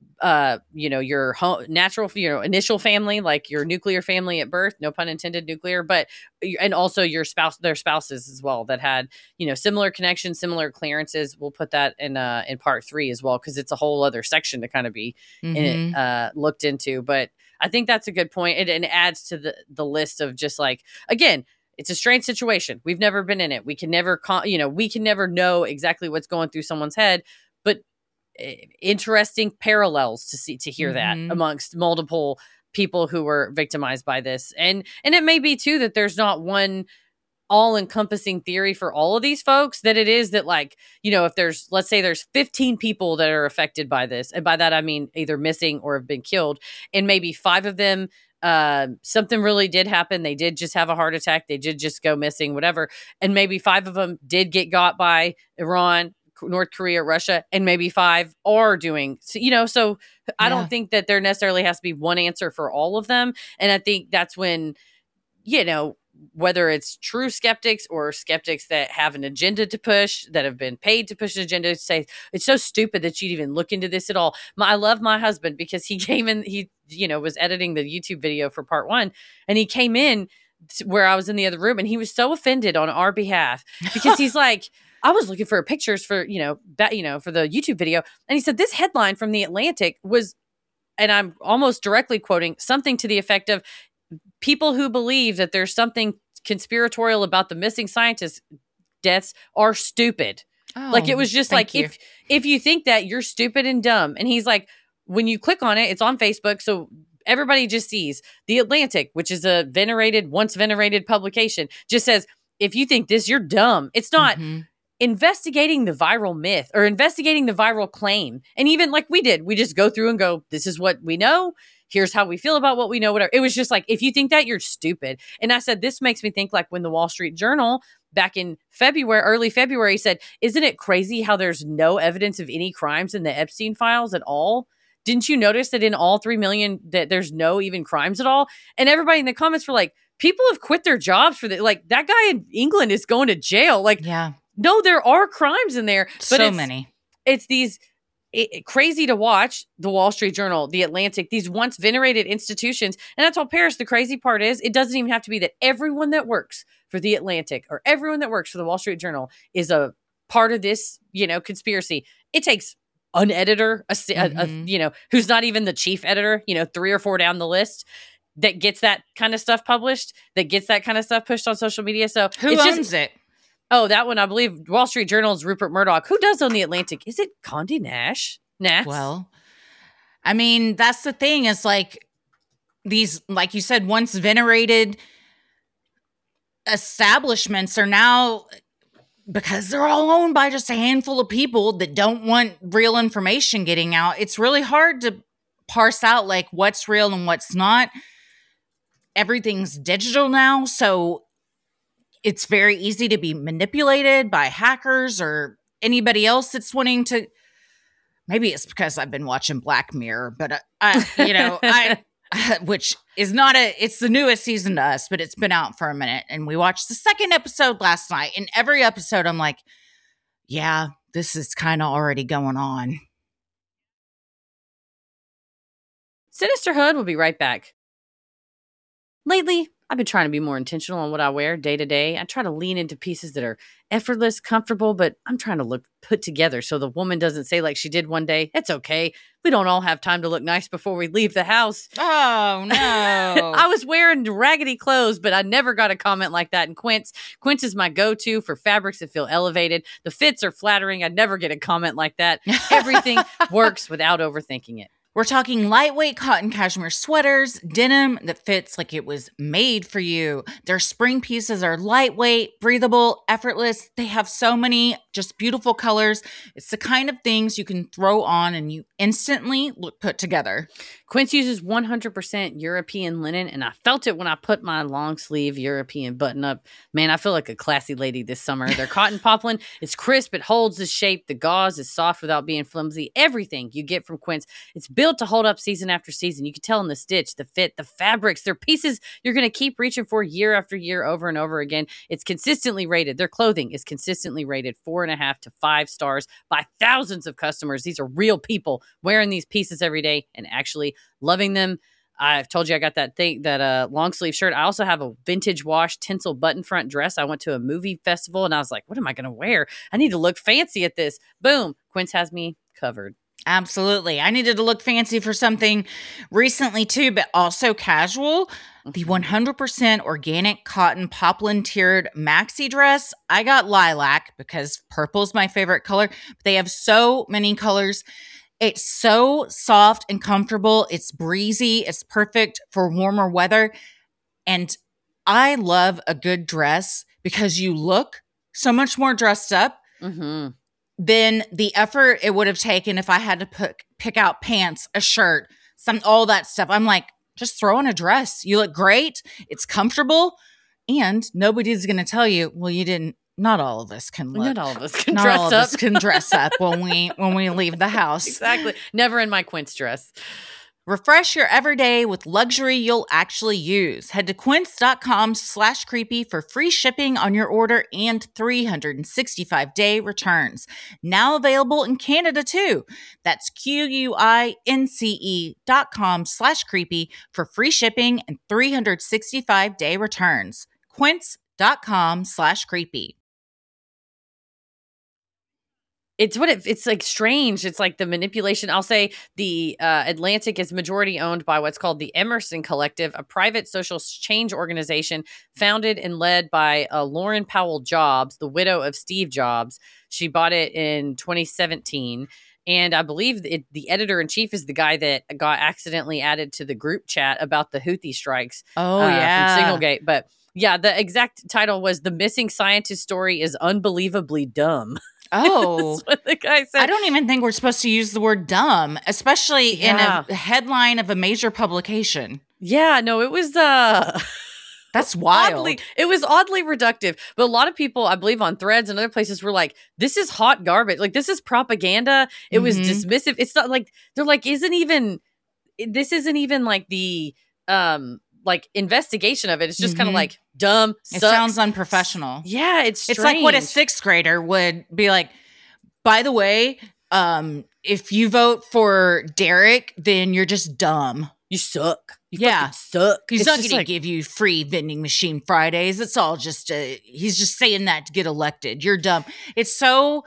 uh, you know, your home, natural, you know, initial family, like your nuclear family at birth, no pun intended, nuclear, but and also your spouse, their spouses as well, that had, you know, similar connections, similar clearances. We'll put that in uh in part three as well, because it's a whole other section to kind of be in Mhm. it, uh, looked into, but. I think that's a good point. It, and it adds to the, the list of just like, again, it's a strange situation. We've never been in it. We can never, con- you know, we can never know exactly what's going through someone's head, but uh, interesting parallels to see, to hear Mhm. that amongst multiple people who were victimized by this. And, and it may be too that there's not one all-encompassing theory for all of these folks, that it is that, like, you know, if there's, let's say there's fifteen people that are affected by this, and by that I mean either missing or have been killed, and maybe five of them uh something really did happen, they did just have a heart attack, they did just go missing, whatever, and maybe five of them did get got by Iran, North Korea, Russia, and maybe five are doing, so, you know, so I Yeah. don't think that there necessarily has to be one answer for all of them. And I think that's when, you know, whether it's true skeptics or skeptics that have an agenda to push, that have been paid to push an agenda, to say it's so stupid that you'd even look into this at all. My, I love my husband because he came in, he, you know, was editing the YouTube video for part one, and he came in to where I was in the other room, and he was so offended on our behalf because he's like, I was looking for pictures for, you know, that, you know, for the YouTube video. And he said, this headline from the Atlantic was, and I'm almost directly quoting, something to the effect of, people who believe that there's something conspiratorial about the missing scientist deaths are stupid. Oh, like, it was just thank like, you. if if you think that, you're stupid and dumb. And he's like, when you click on it, it's on Facebook, so everybody just sees the Atlantic, which is a venerated, once venerated publication, just says, if you think this, you're dumb. It's not Mhm. investigating the viral myth or investigating the viral claim. And even like we did, we just go through and go, this is what we know. Here's how we feel about what we know, whatever. It was just like, if you think that, you're stupid. And I said, this makes me think like when the Wall Street Journal back in February, early February, said, isn't it crazy how there's no evidence of any crimes in the Epstein files at all? Didn't you notice that in all three million, that there's no even crimes at all? And everybody in the comments were like, people have quit their jobs for that. Like, that guy in England is going to jail. Like, Yeah. no, there are crimes in there. But So it's, many. It's these it, crazy to watch, the Wall Street Journal, the Atlantic, these once venerated institutions. And I told Paris, the crazy part is it doesn't even have to be that everyone that works for the Atlantic or everyone that works for the Wall Street Journal is a part of this, you know, conspiracy. It takes an editor, a, a, a Mhm. you know, who's not even the chief editor, you know, three or four down the list, that gets that kind of stuff published, that gets that kind of stuff pushed on social media. So Who it's owns just, it? Oh, that one, I believe Wall Street Journal's Rupert Murdoch. Who does own the Atlantic? Is it Condé Nash? Nats? Well, I mean, that's the thing, is like these, like you said, once venerated establishments are now, because they're all owned by just a handful of people that don't want real information getting out, it's really hard to parse out like what's real and what's not. Everything's digital now, so it's very easy to be manipulated by hackers or anybody else that's wanting to. Maybe it's because I've been watching Black Mirror, but uh, I, you know, I, which is not a, it's the newest season to us, but it's been out for a minute. And we watched the second episode last night. And every episode, I'm like, yeah, this is kind of already going on. Sinisterhood will be right back. Lately, I've been trying to be more intentional on what I wear day to day. I try to lean into pieces that are effortless, comfortable, but I'm trying to look put together so the woman doesn't say like she did one day, it's okay. We don't all have time to look nice before we leave the house. Oh, no. I was wearing raggedy clothes, but I never got a comment like that in Quince. Quince is my go-to for fabrics that feel elevated. The fits are flattering. I'd never get a comment like that. Everything works without overthinking it. We're talking lightweight cotton cashmere sweaters, denim that fits like it was made for you. Their spring pieces are lightweight, breathable, effortless. They have so many just beautiful colors. It's the kind of things you can throw on and you instantly look put together. Quince uses one hundred percent European linen, and I felt it when I put my long sleeve European button up. Man, I feel like a classy lady this summer. Their cotton poplin is crisp. It holds the shape. The gauze is soft without being flimsy. Everything you get from Quince, it's built to hold up season after season. You can tell in the stitch, the fit, the fabrics. They're pieces you're going to keep reaching for year after year, over and over again. It's consistently rated. Their clothing is consistently rated four and a half to five stars by thousands of customers. These are real people wearing these pieces every day and actually loving them. I've told you I got that thing, that uh, long sleeve shirt. I also have a vintage wash tinsel button front dress. I went to a movie festival and I was like, what am I going to wear? I need to look fancy at this. Boom. Quince has me covered. Absolutely. I needed to look fancy for something recently too, but also casual. The one hundred percent organic cotton poplin tiered maxi dress. I got lilac because purple is my favorite color. But they have so many colors. It's so soft and comfortable. It's breezy. It's perfect for warmer weather. And I love a good dress because you look so much more dressed up. Mm-hmm. Than the effort it would have taken if I had to put, pick out pants, a shirt, some all that stuff. I'm like, just throw on a dress. You look great. It's comfortable. And nobody's going to tell you, well, you didn't. Not all of us can look. Not all of us can Not dress all of up. us can dress up when we when we leave the house. Exactly. Never in my Quince dress. Refresh your everyday with luxury you'll actually use. Head to quince.com slash creepy for free shipping on your order and three hundred sixty-five day returns. Now available in Canada too. That's Q-U-I-N-C-E dot com slash creepy for free shipping and three hundred sixty-five day returns. Quince.com slash creepy. It's what it, it's like strange. It's like the manipulation. I'll say the uh, Atlantic is majority owned by what's called the Emerson Collective, a private social change organization founded and led by uh, Lauren Powell Jobs, the widow of Steve Jobs. She bought it in twenty seventeen. And I believe it, the editor-in-chief is the guy that got accidentally added to the group chat about the Houthi strikes. Oh, uh, yeah. From Signalgate. But yeah, the exact title was The Missing Scientist Story is Unbelievably Dumb. Oh, That's what the guy said. I don't even think we're supposed to use the word dumb, especially Yeah. in a headline of a major publication. Yeah, no, it was uh That's wild. oddly, it was oddly reductive. But a lot of people, I believe on Threads and other places were like, this is hot garbage. Like this is propaganda. It was Mhm. dismissive. It's not like they're like, isn't even this isn't even like the um like investigation of it. It's just kind Mhm. of like dumb. It sucks. sounds unprofessional. Yeah, it's It's like what a strange. sixth grader would be like, by the way, um, if you vote for Derek, then you're just dumb. You suck. You Yeah. fucking suck. He's It's not just going like- to give you free vending machine Fridays. It's all just, uh, he's just saying that to get elected. You're dumb. It's so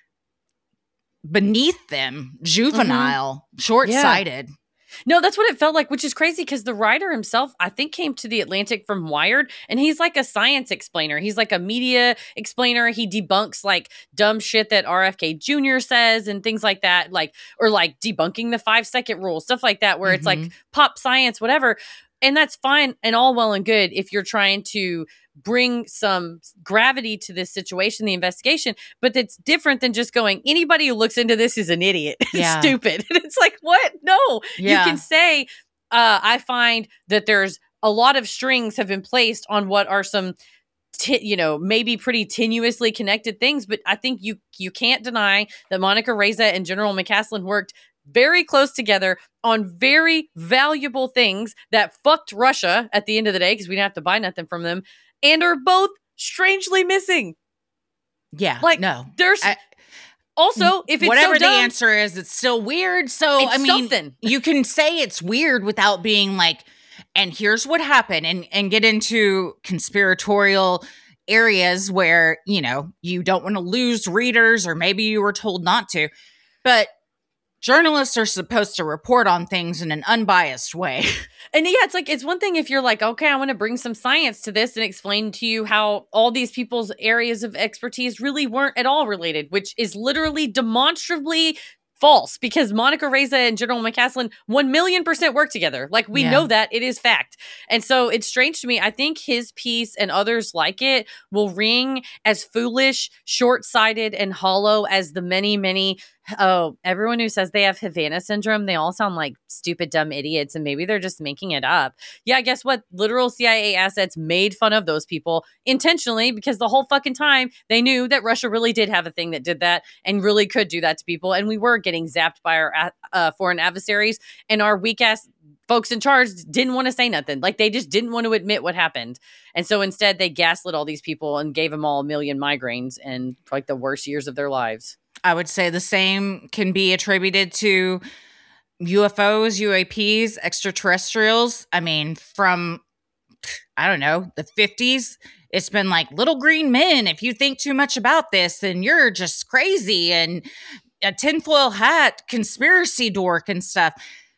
beneath them, juvenile, short-sighted. No, that's what it felt like, which is crazy because the writer himself, I think, came to The Atlantic from Wired, and he's like a science explainer. He's like a media explainer. He debunks like dumb shit that R F K Junior says and things like that, like or like debunking the five second rule, stuff like that, where it's like pop science, whatever. And that's fine and all well and good if you're trying to bring some gravity to this situation, the investigation, but it's different than just going, anybody who looks into this is an idiot. It's Yeah. stupid. And it's like, what? No. Yeah. You can say, uh, I find that there's a lot of strings have been placed on what are some, t- you know, maybe pretty tenuously connected things, but I think you you can't deny that Monica Reza and General McCaslin worked very close together on very valuable things that fucked Russia at the end of the day because we didn't have to buy nothing from them, and are both strangely missing. Yeah. Like, no. There's I- also, if it's Whatever so dumb, the answer is, it's still weird. So, It's I mean, something. you can say it's weird without being like and here's what happened, and, and get into conspiratorial areas where, you know, you don't want to lose readers, or maybe you were told not to. But journalists are supposed to report on things in an unbiased way. And yeah, it's like, it's one thing if you're like, okay, I want to bring some science to this and explain to you how all these people's areas of expertise really weren't at all related, which is literally demonstrably false, because Monica Reza and General McCaslin one million percent work together. Like, we Yeah. know that. It is fact. And so it's strange to me. I think his piece and others like it will ring as foolish, short-sighted, and hollow as the many, many, oh, everyone who says they have Havana syndrome, they all sound like stupid, dumb idiots, and maybe they're just making it up. Yeah, guess what? Literal C I A assets made fun of those people intentionally, because the whole fucking time they knew that Russia really did have a thing that did that and really could do that to people. And we were getting zapped by our uh, foreign adversaries, and our weak ass folks in charge didn't want to say nothing. Like, they just didn't want to admit what happened. And so instead they gaslit all these people and gave them all a million migraines and like the worst years of their lives. I would say the same can be attributed to U F Os, U A Ps, extraterrestrials. I mean, from, I don't know, the fifties, it's been like, little green men, if you think too much about this, then you're just crazy, and a tinfoil hat, conspiracy dork and stuff.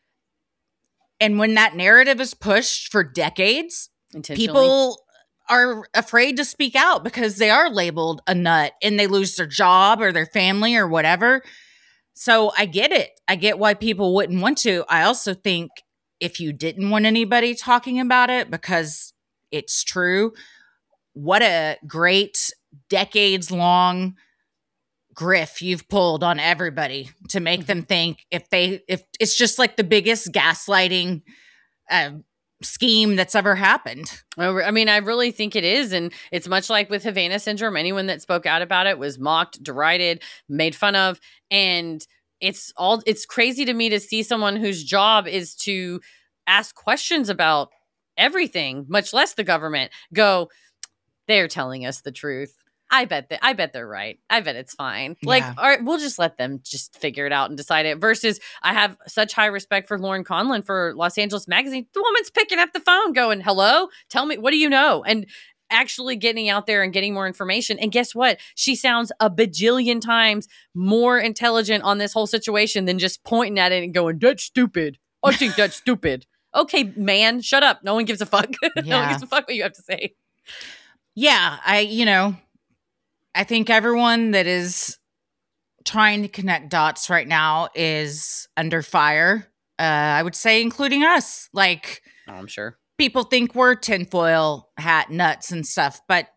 And when that narrative is pushed for decades, people are afraid to speak out because they are labeled a nut and they lose their job or their family or whatever. So I get it. I get why people wouldn't want to. I also think if you didn't want anybody talking about it because it's true, what a great decades long griff you've pulled on everybody to make them think if they, if it's just like the biggest gaslighting uh, scheme that's ever happened. I mean, I really think it is. And it's much like with Havana syndrome. Anyone that spoke out about it was mocked, derided, made fun of. And it's all, it's crazy to me to see someone whose job is to ask questions about everything, much less the government, go, they're telling us the truth. I bet that I bet they're right. I bet it's fine. Yeah. Like, all right, we'll just let them just figure it out and decide it. Versus, I have such high respect for Lauren Conlon for Los Angeles Magazine. The woman's picking up the phone, going, "Hello, tell me, what do you know?" And actually getting out there and getting more information. And guess what? She sounds a bajillion times more intelligent on this whole situation than just pointing at it and going, "That's stupid. I think that's stupid." Okay, man, shut up. No one gives a fuck. No Yeah. one gives a fuck what you have to say. Yeah, I, you know, I think everyone that is trying to connect dots right now is under fire. Uh, I would say, including us. Like, Oh, I'm sure. people think we're tinfoil hat nuts and stuff, but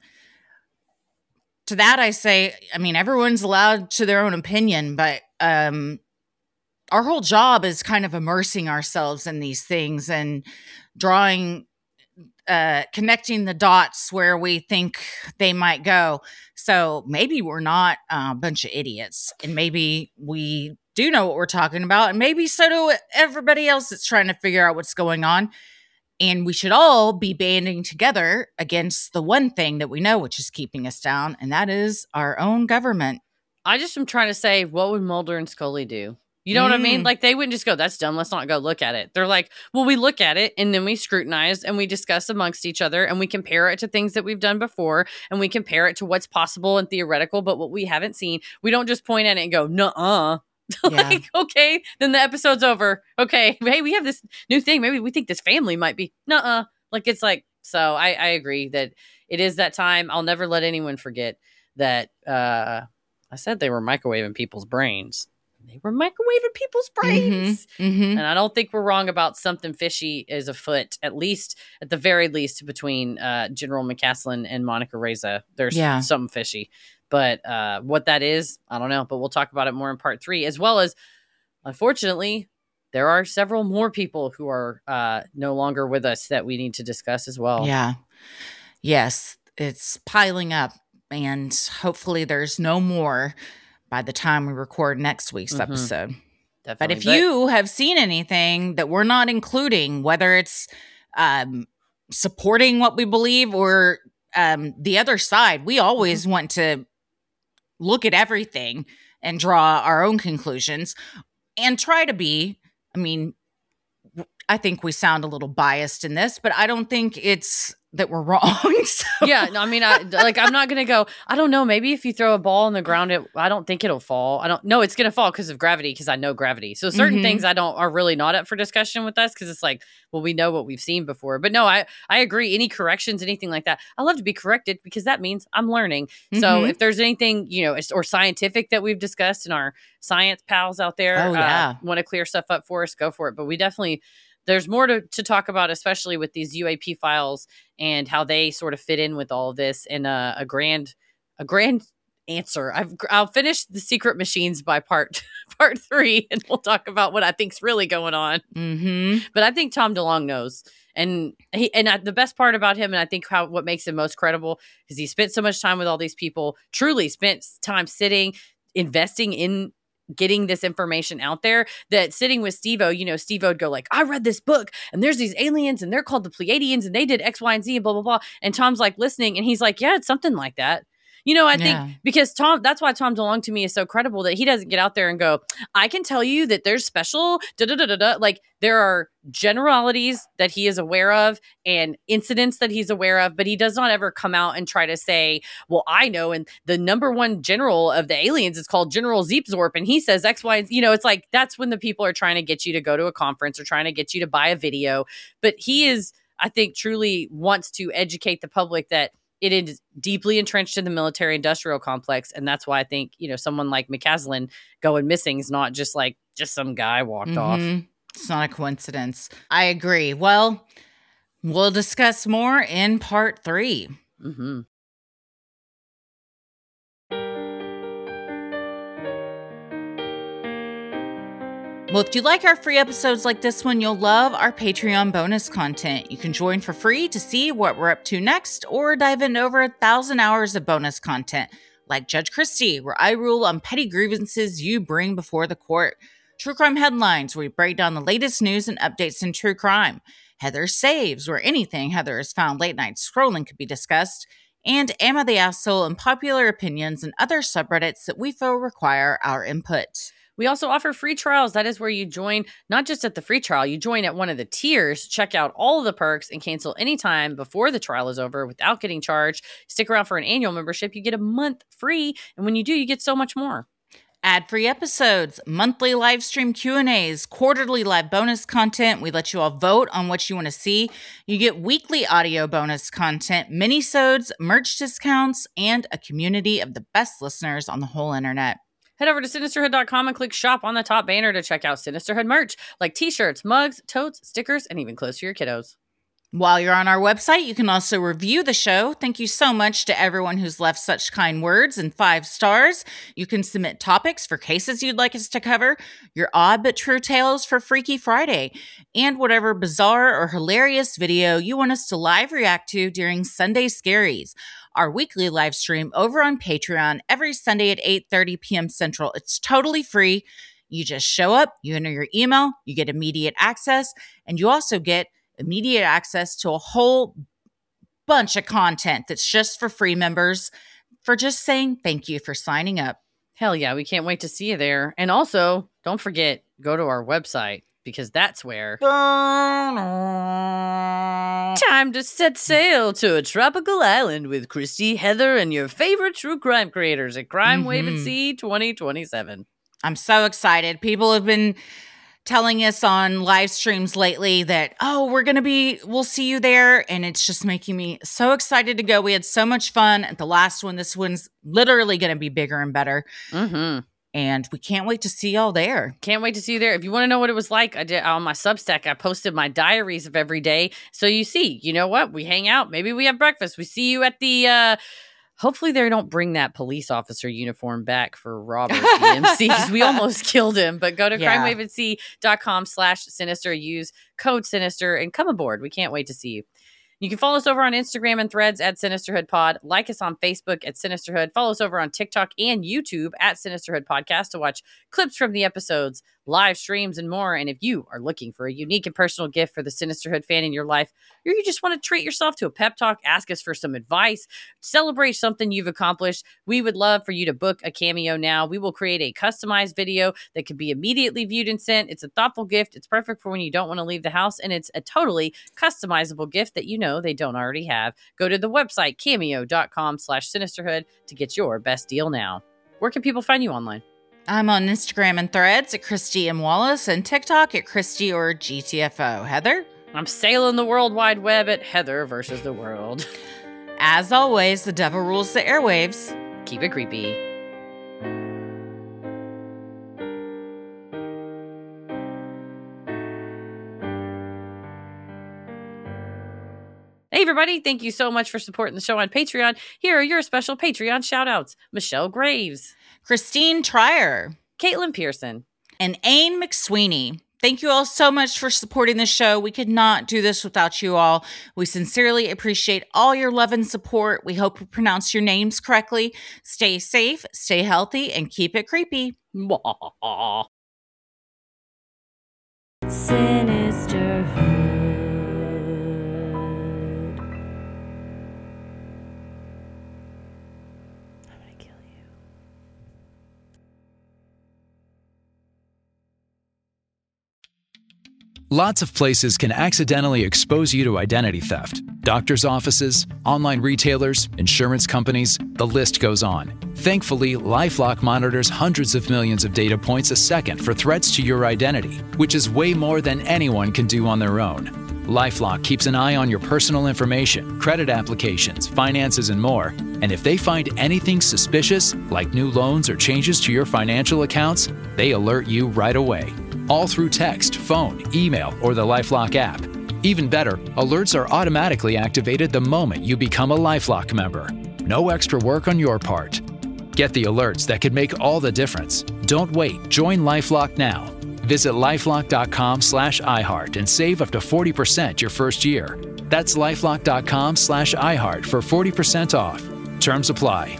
to that I say, I mean, everyone's allowed to their own opinion, but um, our whole job is kind of immersing ourselves in these things and drawing, uh, connecting the dots where we think they might go. So maybe we're not a bunch of idiots, and maybe we do know what we're talking about, and maybe so do everybody else that's trying to figure out what's going on. And we should all be banding together against the one thing that we know, which is keeping us down, and that is our own government. I just am trying to say, what would Mulder and Scully do? You know what I mean? Mm. Like, they wouldn't just go, "That's dumb, let's not go look at it." They're like, well, we look at it, and then we scrutinize, and we discuss amongst each other, and we compare it to things that we've done before, and we compare it to what's possible and theoretical, but what we haven't seen. We don't just point at it and go, "Nuh-uh." Like, okay, then the episode's over. Okay, hey, we have this new thing. Maybe we think this family might be. Nuh-uh. Like, it's like, so I, I agree that it is that time. I'll never let anyone forget that uh, I said they were microwaving people's brains. They were microwaving people's brains. Mm-hmm. And I don't think we're wrong about something fishy is afoot, at least, at the very least, between uh, General McCaslin and Monica Reza. There's Yeah. something fishy. But uh, what that is, I don't know. But we'll talk about it more in part three, as well as, unfortunately, there are several more people who are uh, no longer with us that we need to discuss as well. Yeah. Yes, it's piling up, and hopefully there's no more by the time we record next week's Mhm. episode. Definitely. But if you have seen anything that we're not including, whether it's um, supporting what we believe or um, the other side, we always want to look at everything and draw our own conclusions and try to be, I mean, I think we sound a little biased in this, but I don't think it's that we're wrong. So. Yeah, no, I mean, I like. I'm not gonna go. I don't know. Maybe if you throw a ball on the ground, it. I don't think it'll fall. I don't. No, it's gonna fall because of gravity. Because I know gravity. So certain Mhm. things I don't are really not up for discussion with us because it's like, well, we know what we've seen before. But no, I I agree. Any corrections, anything like that, I love to be corrected because that means I'm learning. So Mhm. if there's anything you know or scientific that we've discussed in our science pals out there, Oh, yeah. uh, want to clear stuff up for us, go for it. But we definitely. There's more to, to talk about, especially with these U A P files and how they sort of fit in with all of this and uh, a grand a grand answer. I've, I'll finish the secret machines by part part three, and we'll talk about what I think's really going on. Mm-hmm. But I think Tom DeLonge knows, and he and I, the best part about him, and I think how what makes him most credible, is he spent so much time with all these people. Truly spent time sitting, investing in. Getting this information out there that sitting with Steve-O, you know, Steve-O would go like, I read this book and there's these aliens and they're called the Pleiadians and they did X, Y, and Z and blah, blah, blah. And Tom's like listening and he's like, yeah, it's something like that. You know, I Yeah. think because Tom, that's why Tom DeLonge to me is so credible that he doesn't get out there and go, I can tell you that there's special da da da da da. Like there are generalities that he is aware of and incidents that he's aware of, but he does not ever come out and try to say, well, I know. And the number one general of the aliens is called General Zeepzorp. And he says X, Y, and Z. You know, it's like that's when the people are trying to get you to go to a conference or trying to get you to buy a video. But he is, I think, truly wants to educate the public that it is deeply entrenched in the military industrial complex. And that's why I think, you know, someone like McCaslin going missing is not just like just some guy walked off. Mhm. It's not a coincidence. I agree. Well, we'll discuss more in part three. Mm-hmm. Well, if you like our free episodes like this one, you'll love our Patreon bonus content. You can join for free to see what we're up to next or dive into over a thousand hours of bonus content, like Judge Christie, where I rule on petty grievances you bring before the court. True Crime Headlines, where we break down the latest news and updates in true crime. Heather Saves, where anything Heather has found late night scrolling could be discussed. And Amma the Asshole and Popular Opinions and other subreddits that we feel require our input. We also offer free trials. That is where you join, not just at the free trial, you join at one of the tiers, check out all of the perks, and cancel anytime before the trial is over without getting charged. Stick around for an annual membership. You get a month free. And when you do, you get so much more. Ad-free episodes, monthly live stream Q and A's, quarterly live bonus content. We let you all vote on what you want to see. You get weekly audio bonus content, mini-sodes, merch discounts, and a community of the best listeners on the whole internet. Head over to sinisterhood dot com and click shop on the top banner to check out Sinisterhood merch, like t-shirts, mugs, totes, stickers, and even clothes for your kiddos. While you're on our website, you can also review the show. Thank you so much to everyone who's left such kind words and five stars. You can submit topics for cases you'd like us to cover, your odd but true tales for Freaky Friday, and whatever bizarre or hilarious video you want us to live react to during Sunday Scaries, our weekly live stream over on Patreon every Sunday at eight thirty p.m. Central. It's totally free. You just show up, you enter your email, you get immediate access, and you also get immediate access to a whole bunch of content that's just for free members for just saying thank you for signing up. Hell yeah, we can't wait to see you there. And also, don't forget, go to our website because that's where time to set sail to a tropical island with Christy, Heather, and your favorite true crime creators at Crime Wave at Mhm. Sea twenty twenty-seven. I'm so excited. People have been telling us on live streams lately that, oh, we're going to be, we'll see you there. And it's just making me so excited to go. We had so much fun at the last one. This one's literally going to be bigger and better. Mm-hmm. And we can't wait to see y'all there. Can't wait to see you there. If you want to know what it was like, I did on my Substack, I posted my diaries of every day. So you see, you know what? We hang out. Maybe we have breakfast. We see you at the, uh, hopefully they don't bring that police officer uniform back for Robert D M C because we almost killed him. But go to Yeah. crime wave at sea dot com slash sinister, use code sinister, and come aboard. We can't wait to see you. You can follow us over on Instagram and Threads at Sinisterhood Pod. Like us on Facebook at Sinisterhood. Follow us over on TikTok and YouTube at Sinisterhood Podcast to watch clips from the episodes, live streams, and more. And if you are looking for a unique and personal gift for the Sinisterhood fan in your life, or you just want to treat yourself to a pep talk, ask us for some advice, celebrate something you've accomplished, we would love for you to book a cameo now. We will create a customized video that can be immediately viewed and sent. It's a thoughtful gift. It's perfect for when you don't want to leave the house, and it's a totally customizable gift that you know they don't already have. Go to the website cameo.com slash sinisterhood to get your best deal now. Where can people find you online? I'm on Instagram and Threads at Christy M. Wallace and TikTok at Christy or G T F O. Heather? I'm sailing the World Wide Web at Heather versus the World. As always, the devil rules the airwaves. Keep it creepy. Hey, everybody. Thank you so much for supporting the show on Patreon. Here are your special Patreon shout-outs. Michelle Graves, Christine Trier, Caitlin Pearson, and Aine McSweeney. Thank you all so much for supporting the show. We could not do this without you all. We sincerely appreciate all your love and support. We hope we pronounce your names correctly. Stay safe, stay healthy, and keep it creepy. Sinisterhood. I'm gonna kill you. Lots of places can accidentally expose you to identity theft. Doctors' offices, online retailers, insurance companies, the list goes on. Thankfully, LifeLock monitors hundreds of millions of data points a second for threats to your identity, which is way more than anyone can do on their own. LifeLock keeps an eye on your personal information, credit applications, finances, and more. And if they find anything suspicious, like new loans or changes to your financial accounts, they alert you right away. All through text, phone, email, or the LifeLock app. Even better, alerts are automatically activated the moment you become a LifeLock member. No extra work on your part. Get the alerts that could make all the difference. Don't wait. Join LifeLock now. Visit lifelock.com slash iHeart and save up to forty percent your first year. That's lifelock.com slash iHeart for forty percent off. Terms apply.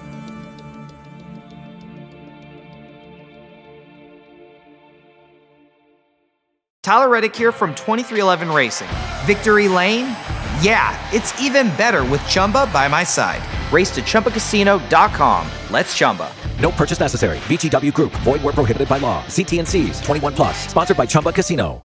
Tyler Reddick here from twenty-three eleven Racing. Victory Lane? Yeah, it's even better with Chumba by my side. Race to Chumba Casino dot com. Let's Chumba. No purchase necessary. V G W Group. Void where prohibited by law. See T and C's. twenty-one plus. Sponsored by Chumba Casino.